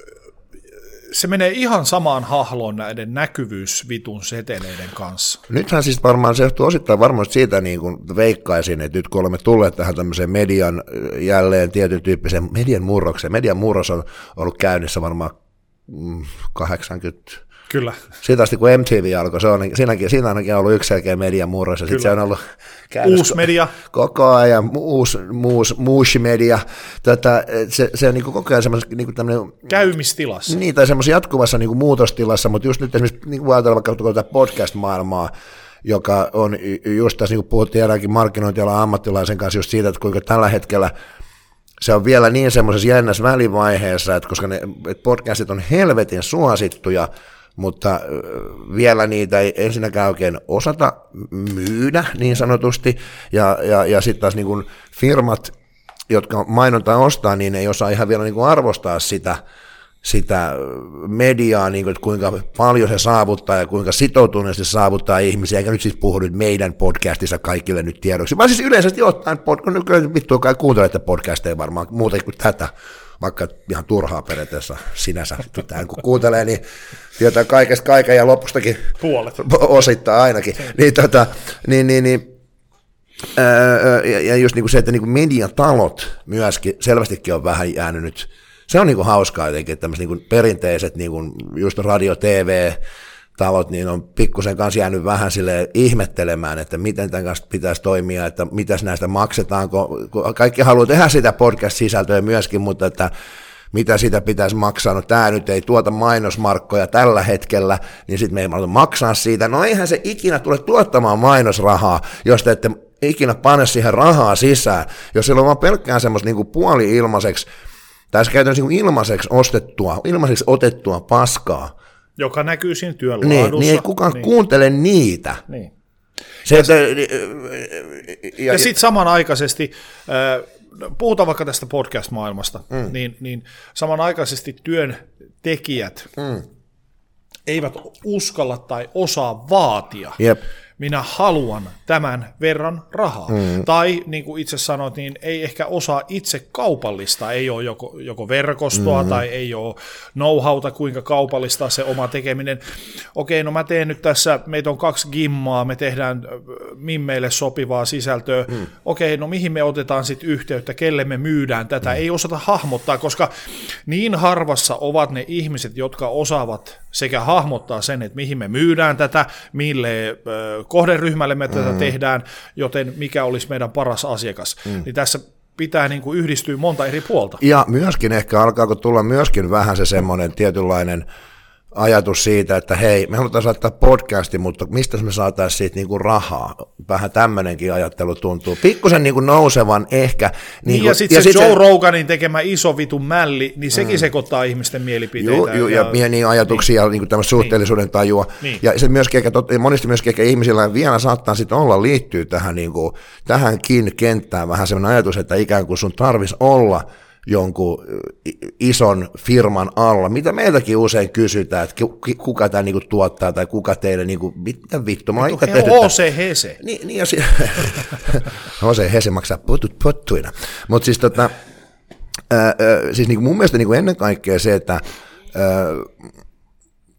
se menee ihan samaan hahloon näiden näkyvyysvitun seteleiden kanssa. Nythän siis varmaan se johtuu osittain varmaan siitä, niin kuin veikkaisin, että nyt kun olemme tulleet tähän tämmöiseen median jälleen tietyn tyyppiseen median murrokseen, median murros on ollut käynnissä varmaan kahdeksankymmentä. Kyllä. Siitä asti kun M T V alkoi, se on, siinäkin, siinä ainakin on ollut yksi selkeä median murros, ja sitten se on ollut uusi media. Koko ajan, uusi, uusi, uusi media. Tätä, se, se on niin koko ajan semmoinen niin tämmöinen käymistilassa. Niin, tai semmoisessa jatkuvassa niin kuin muutostilassa, mutta just nyt esimerkiksi niin kuin ajatellaan vaikka tätä podcast-maailmaa, joka on just tässä, niin kuin puhuttiin eräänkin markkinointialan ammattilaisen kanssa just siitä, että kuinka tällä hetkellä se on vielä niin semmoisessa jännässä välivaiheessa, että koska ne että podcastit on helvetin suosittuja, mutta vielä niitä ei ensinnäkään oikein osata myydä niin sanotusti, ja, ja, ja sitten taas niin kuin firmat, jotka mainontaa ostaa, niin ei osaa ihan vielä niin kuin arvostaa sitä, sitä mediaa, niin kuin, että kuinka paljon se saavuttaa ja kuinka sitoutuneesti se saavuttaa ihmisiä, eikä nyt siis puhu nyt meidän podcastissa kaikille nyt tiedoksi, vaan siis yleisesti ottaen, nyt vittu kai kuuntelette podcasteja varmaan muuten kuin tätä, vaikka ihan turhaa periaatteessa sinänsä, tämän kun kuuntelee, niin tietää kaikesta kaiken ja lopustakin puolet osittaa ainakin. Niin, tota, niin, niin, niin, ää, ja just niin kuin se, että niin kuin mediatalot myöskin selvästikin on vähän jäänyt nyt, se on niin kuin hauskaa jotenkin, että tämmöiset niin kuin perinteiset niin kuin just radio, T V, talot, niin on pikkusen kanssa jäänyt vähän silleen ihmettelemään, että miten tämän kanssa pitäisi toimia, että mitäs näistä maksetaan, kun kaikki haluaa tehdä sitä podcast-sisältöä myöskin, mutta että mitä sitä pitäisi maksaa, no tämä nyt ei tuota mainosmarkkoja tällä hetkellä, niin sitten me ei malta maksaa siitä, no eihän se ikinä tule tuottamaan mainosrahaa, jos te ette ikinä pane siihen rahaa sisään, jos siellä on vaan pelkkään semmoista niin kuin puoli-ilmaiseksi, tai se käytännössä niin kuin ilmaiseksi ostettua, ilmaiseksi otettua paskaa, joka näkyy siinä työn niin, laadussa. Niin ei kukaan niin kuuntele niitä. Niin. Se, ja että, ja, ja, ja sitten samanaikaisesti, äh, puhutaan vaikka tästä podcast-maailmasta, mm. niin, niin samanaikaisesti työntekijät mm. eivät uskalla tai osaa vaatia. Jep. Minä haluan tämän verran rahaa. Mm. Tai niin kuin itse sanoit, niin ei ehkä osaa itse kaupallista. Ei ole joko, joko verkostoa mm. tai ei ole know-howta, kuinka kaupallistaa se oma tekeminen. Okei, no mä teen nyt tässä, meitä on kaksi gimmaa, me tehdään mimmeille sopivaa sisältöä. Mm. Okei, no mihin me otetaan sitten yhteyttä, kelle me myydään tätä. Mm. Ei osata hahmottaa, koska niin harvassa ovat ne ihmiset, jotka osaavat sekä hahmottaa sen, että mihin me myydään tätä, mille kohderyhmälle me tätä mm. tehdään, joten mikä olisi meidän paras asiakas. Mm. Niin tässä pitää niin kuin yhdistyä monta eri puolta. Ja myöskin ehkä alkaako tulla myöskin vähän se semmoinen tietynlainen ajatus siitä, että hei, me halutaan saattaa podcasti, mutta mistä me saataisiin siitä niinku rahaa? Vähän tämmöinenkin ajattelu tuntuu. Pikkusen niinku nousevan ehkä. Niin, niinku, ja sitten se sit Joe se Roganin tekemä iso vitun mälli, niin sekin mm. sekoittaa ihmisten mielipiteitä. Joo, jo, ja, ja pieniä ajatuksia, niin, niinku tämmöistä suhteellisuuden niin, tajua. Niin. Ja se myöskin ehkä, ja monesti myöskin ehkä ihmisillä vielä saattaa sitten olla liittyy tähän, niinku, tähänkin kenttään vähän semmoinen ajatus, että ikään kuin sun tarvitsisi olla jonkun ison firman alla, mitä meiltäkin usein kysytään, että kuka tämä niinku tuottaa tai kuka teille, niinku, mitä vittu, mä oon itse tehty. H C Hese. Niin, niin ja si- H C Hese maksaa potut pottuina. Mutta siis, tota, ää, ää, siis niinku mun mielestä niinku ennen kaikkea se, että ää,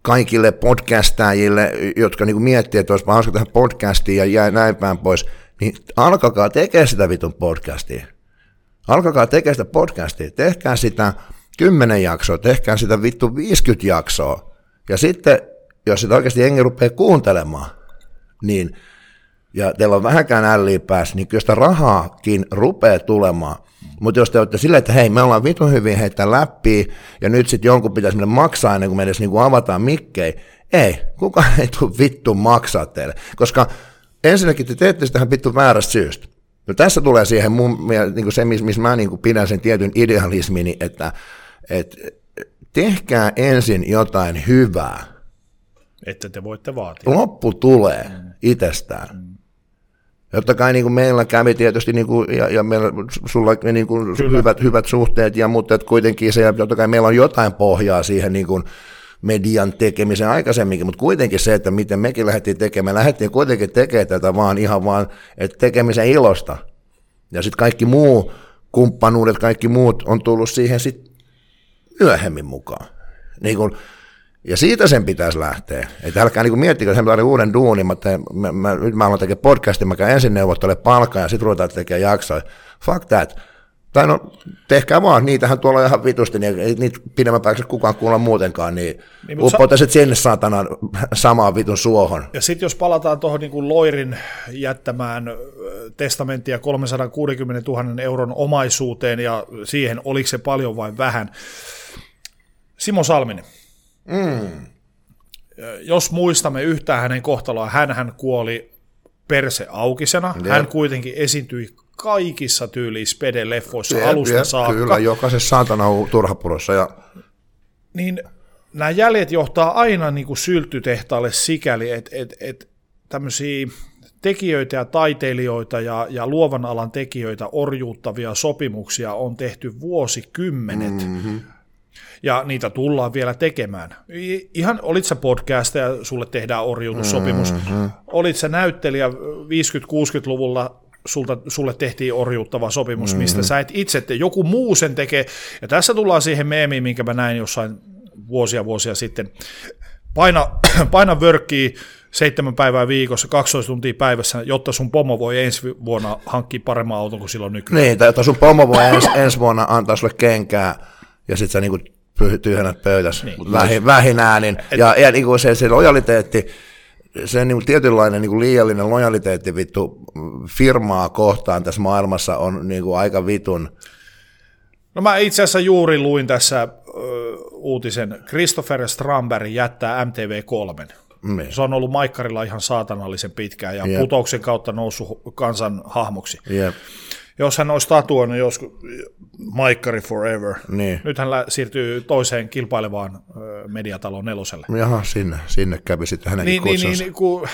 kaikille podcastajille, jotka niinku miettii, että olisipa hauska tehdä podcastia ja jää näin päin pois, niin alkakaa tekemään sitä vitun podcastia. Alkakaa tekemään sitä podcastia. Tehkää sitä kymmenen jaksoa, tehkää sitä vittu viisikymmentä jaksoa. Ja sitten, jos sitä oikeasti jengi rupeaa kuuntelemaan, niin, ja teillä on vähänkään älliä päässä, niin kyllä sitä rahaakin rupeaa tulemaan. Mutta jos te olette silleen, että hei, me ollaan vitun hyvin heittää läppiä, ja nyt sitten jonkun pitäisi meille maksaa ennen kuin me edes niinku avataan mikkei, ei, kukaan ei tule vittu maksaa teille. Koska ensinnäkin te teette sitä vittu väärästä syystä. No tässä tulee siihen mun, niin kuin se, missä mä niin kuin pidän sen tietyn idealismini, että et, tehkää ensin jotain hyvää. Että te voitte vaatia. Loppu tulee mm. itsestään. Mm. Jotta kai niin kuin meillä kävi tietysti, niin kuin, ja, ja meillä, sulla niin kuin hyvät, hyvät suhteet, ja, mutta kuitenkin se, jotta kai meillä on jotain pohjaa siihen niin kuin median tekemisen aikaisemminkin, mutta kuitenkin se, että miten mekin lähdettiin tekemään, me lähdettiin kuitenkin tekemään tätä vaan ihan vaan, että tekemisen ilosta. Ja sitten kaikki muu kumppanuudet, kaikki muut on tullut siihen sitten myöhemmin mukaan. Niin kun, ja siitä sen pitäisi lähteä. Että älkää niin miettikö, että hän uuden duunin, mä, mä, mä, nyt mä haluan tekemään podcastin, mä käyn ensin neuvottelemaan palkkaa ja sitten ruvetaan tekemään jaksoja. Fuck that. Tai no, tehkää vaan, niitähän tuolla on ihan vitusti, niin ei niitä pidemmän pääksi kukaan kuulla muutenkaan, niin, niin uppotaisit sa- sinne saatana samaan vitun suohon. Ja sitten jos palataan tuohon niin kuin Loirin jättämään testamenttia kolmesataakuusikymmentätuhatta euron omaisuuteen ja siihen, oliko se paljon vai vähän. Simo Salminen. Mm. Jos muistamme yhtään hänen kohtaloaan, hänhän kuoli perse aukisena, Jep. hän kuitenkin esiintyi kaikissa tyyliin spede-leffoissa jep, alusta jep, saakka. Kyllä, jokaisessa saatana on turhapurossa. Ja... Niin nämä jäljet johtaa aina niin kuin syltytehtaalle sikäli, että et, et tämmöisiä tekijöitä ja taiteilijoita ja, ja luovan alan tekijöitä orjuuttavia sopimuksia on tehty vuosikymmenet. Mm-hmm. Ja niitä tullaan vielä tekemään. Ihan olit sä podcast ja sulle tehdään orjuutussopimus. Mm-hmm. Olit sä näyttelijä viisikymmentä-kuusikymmentäluvulla, sulta, sulle tehtiin orjuuttava sopimus, mm-hmm. mistä sä et itse te, joku muu sen tekee. Ja tässä tullaan siihen meemiin, minkä mä näin jossain vuosia vuosia sitten. Paina, paina vörkkiä seitsemän päivää viikossa, kaksitoista tuntia päivässä, jotta sun pomo voi ensi vuonna hankkia paremman auton kuin silloin nykyään. Niin, tai jotta sun pomo voi ens, ensi vuonna antaa sulle kenkää, ja sit sä niinku tyhjennät pöytäs niin. vähin, vähin äänin. Et, ja ja niinku se, se lojaliteetti, se niinku tietynlainen niinku liiallinen lojaliteetti vittu firmaa kohtaan tässä maailmassa on niinku aika vitun. No mä itse asiassa juuri luin tässä ö, uutisen, Christopher Strandberg jättää M T V kolme. Niin. Se on ollut maikkarilla ihan saatanallisen pitkään ja yep. putouksen kautta noussut kansan hahmoksi. Yep. Jos hän olisi tatuoinut joskus maikkari forever, niin. Nyt hän siirtyy toiseen kilpailevaan mediatalon neloselle. Jaha, sinne, sinne kävi sitten hänenkin niin, kutsunsa. Niin, niin, kun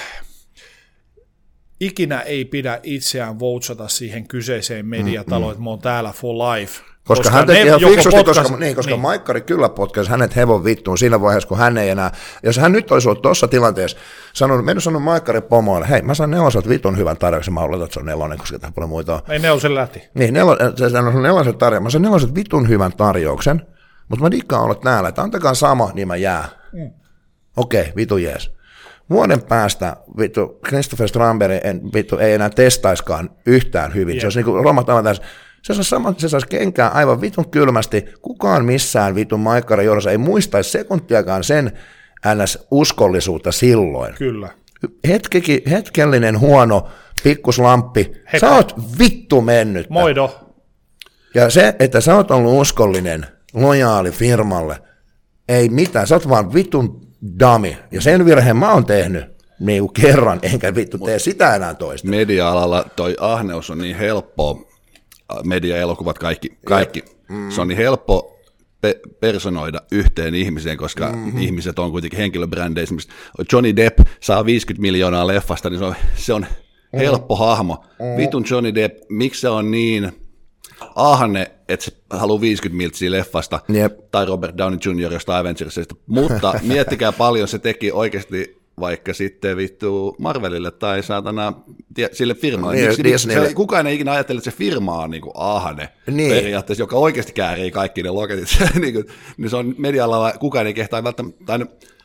ikinä ei pidä itseään voutsata siihen kyseiseen mediataloon, mm, mm. että mä oon täällä for life. Koska, koska hän teki ihan fiksusti, podcast, koska, niin, koska niin. Maikkari kyllä potkaisi hänet hevon vittuun siinä vaiheessa, kun hän ei enää, jos hän nyt olisi ollut tuossa tilanteessa, sanonut, mennyt sanonut Maikkarin pomoille, hei, mä saan neloselta vitun hyvän tarjouksen, mä oletan, että se on nelonen, koska tähän paljon muita on. Ei nelosen lähti. Niin, nelo, se sanoi neloselta tarjouksen, mä saan neloselta vitun hyvän tarjouksen, mutta mä dikkaan olla täällä, että antakaa sama, niin mä jää. Mm. Okei, okay, vitu jees. Vuoden päästä vittu Christopher Strandberg vittu ei enää testaiskaan yhtään hyvin, yeah. Se olisi niin kuin romahtamaan tässä. Se saisi, sama, se saisi kenkää aivan vitun kylmästi. Kukaan missään vitun maikkari johdossa ei muistaisi sekuntiakaan sen ns-uskollisuutta silloin. Kyllä. Hetkekin, hetkellinen huono pikkuslamppi. Heka. Sä oot vittu mennyt. Moido. Ja se, että sä oot ollut uskollinen, lojaali firmalle, ei mitään. Sä oot vaan vitun dummy. Ja sen virheen mä oon tehnyt niin kerran, enkä vittu tee sitä enää toista. Media-alalla toi ahneus on niin helppoa. Media-elokuvat, kaikki, kaikki. Mm. Se on niin helppo pe- personoida yhteen ihmiseen, koska mm-hmm. ihmiset on kuitenkin henkilöbrändejä. Esimerkiksi Johnny Depp saa viisikymmentä miljoonaa leffasta, niin se on, se on mm. helppo hahmo. Mm. Vitun Johnny Depp, miksi se on niin ahne, että se haluaa viisikymmentä miltsiä leffasta, yep. tai Robert Downey juniori jostain Avengersista, mutta miettikää paljon se teki oikeasti vaikka sitten vittu Marvelille tai saatana sille firmalle. Niin, se, kukaan ei ikinä ajattele, että se firma on niin kuin ahne niin. periaatteessa, joka oikeasti käärii kaikki ne loketit. niin, kuin, niin se on media-alalla, kukaan ei kehtaa välttämättä, tai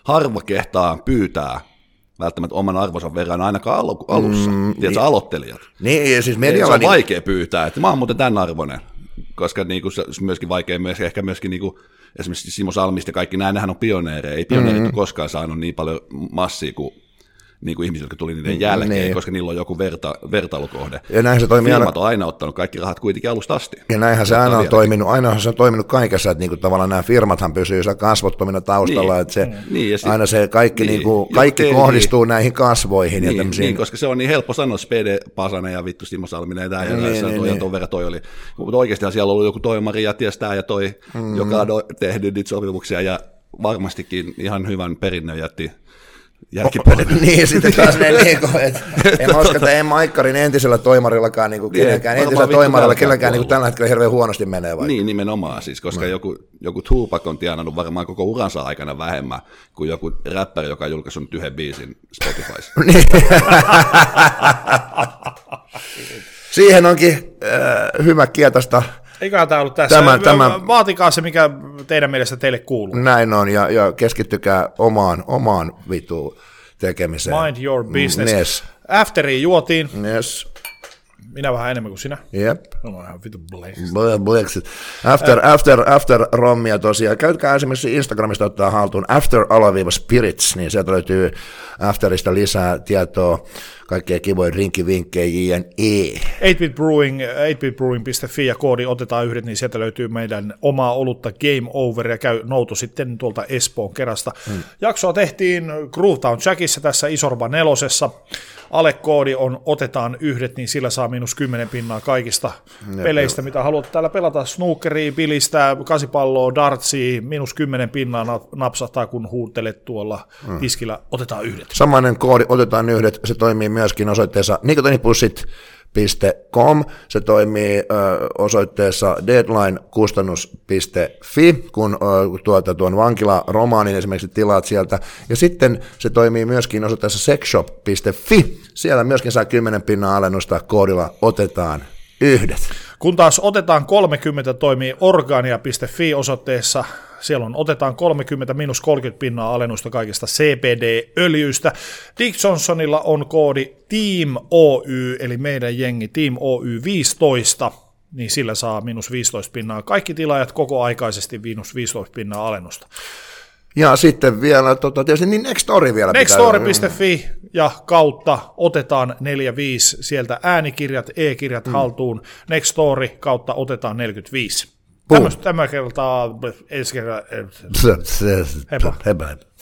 harva kehtaa pyytää välttämättä oman arvonsa verran ainakaan alussa, mm, tiedätkö, niin, aloittelijat. Niin, siis medialla... Se on niin... vaikea pyytää, että mä oon muuten tämän arvoinen, koska niinku, se on myöskin vaikea, myös, ehkä myöskin niinku, esimerkiksi Simo Salmista ja kaikki nämä, nehän on pioneereja, ei pioneerit mm-hmm. koskaan saanut niin paljon massia kuin niin kuin ihmiset, jotka tuli niiden jälkeen, niin. koska niillä on joku verta, vertailukohde. Ja näin se toimii Firmat aina... on aina ottanut kaikki rahat kuitenkin alusta asti. Ja näinhän se aina on toiminut, ainahan se on toiminut kaikessa, että niinku tavallaan nämä firmathan pysyy kasvottomina taustalla, niin. että se, niin, sit, aina se kaikki, niin. niinku, kaikki kohdistuu niin. näihin kasvoihin. Niin, ja tämmöisiin... niin, koska se on niin helppo sanoa Spede Pasanen ja vittu Simo Salminen ja tämä ja niin, niin, toi, niin. ton verran toi oli. Mutta oikeasti siellä on ollut joku toimari ja ties tämä ja toi, mm-hmm. joka on tehnyt niitä sopimuksia ja varmastikin ihan hyvän perinnön jätti. Jälkipolville. Niin, sitten taas ne niinku, että en mä usko, että en Maikkarin entisellä toimarillakaan, niinku, kenenkään entisellä toimarilla, kenelläkään niinku, tällä hetkellä hirveän huonosti menee. Vaikka. Niin, nimenomaan siis, koska no. joku, joku Tupac on tienannut varmaan koko uransa aikana vähemmän kuin joku räppäri, joka on julkaissut yhden biisin Spotifyssa. Siihen onkin äh, hyvä kietosta. Eiköhän tämä ollut tässä. Tämän, tämän, Vaatikaa se, mikä teidän mielestä teille kuuluu. Näin on, ja, ja keskittykää omaan, omaan vituun tekemiseen. Mind your business. Yes. Afteriin juotiin. Yes. Minä vähän enemmän kuin sinä. Jep. No, mä ihan vitu bleksit. After, äh. after, after rommia tosiaan. Käytkää esimerkiksi Instagramista ottaa haltuun after-spirits, niin sieltä löytyy Afterista lisää tietoa, kaikkea kivoja rinkivinkkejä, jne. eight bit brewing, eight bit brewing piste fi ja koodi otetaan yhdet, niin sieltä löytyy meidän omaa olutta Game Over ja käy noutu sitten tuolta Espoon kerasta. Hmm. Jaksoa tehtiin Groovetown Jackissa tässä Isorba nelosessa. Alekoodi on otetaan yhdet, niin sillä saa miinus kymmenen pinnaa kaikista ja, peleistä, jo. mitä haluat täällä pelata. Snookeria, bilistä, kasipalloa, dartsia, miinus kymmenen pinnaa napsahtaa, kun huutelet tuolla hmm. tiskillä. Otetaan yhdet. Samainen koodi, otetaan yhdet, se toimii myöskin osoitteessa nikotinipussit piste com, se toimii ö, osoitteessa deadlinekustannus piste fi, kun ö, tuota, tuon vankilaromaanin esimerkiksi tilaat sieltä, ja sitten se toimii myöskin osoitteessa sexshop piste fi, siellä myöskin saa kymmenen pinnaa alennusta koodilla otetaan yhdet. Kun taas otetaan kolmekymmentä toimii organia piste fi osoitteessa, siellä on otetaan kolmekymmentä miinus kolmekymmentä pinnaa alennusta kaikista C B D-öljyistä. Dick Johnsonilla on koodi Team Oy, eli meidän jengi Team Oy viisitoista, niin sillä saa miinus viisitoista pinnaa. Kaikki tilaajat koko aikaisesti miinus viisitoista pinnaa alennusta. Ja sitten vielä, tota, tietysti niin Nextory vielä. Nextory piste fi ja kautta otetaan neljä viisi, sieltä äänikirjat, e-kirjat mm. haltuun. Nextory kautta otetaan neljäkymmentäviisi. Tämä kertaa ensi kerran. Heippa. Heippa.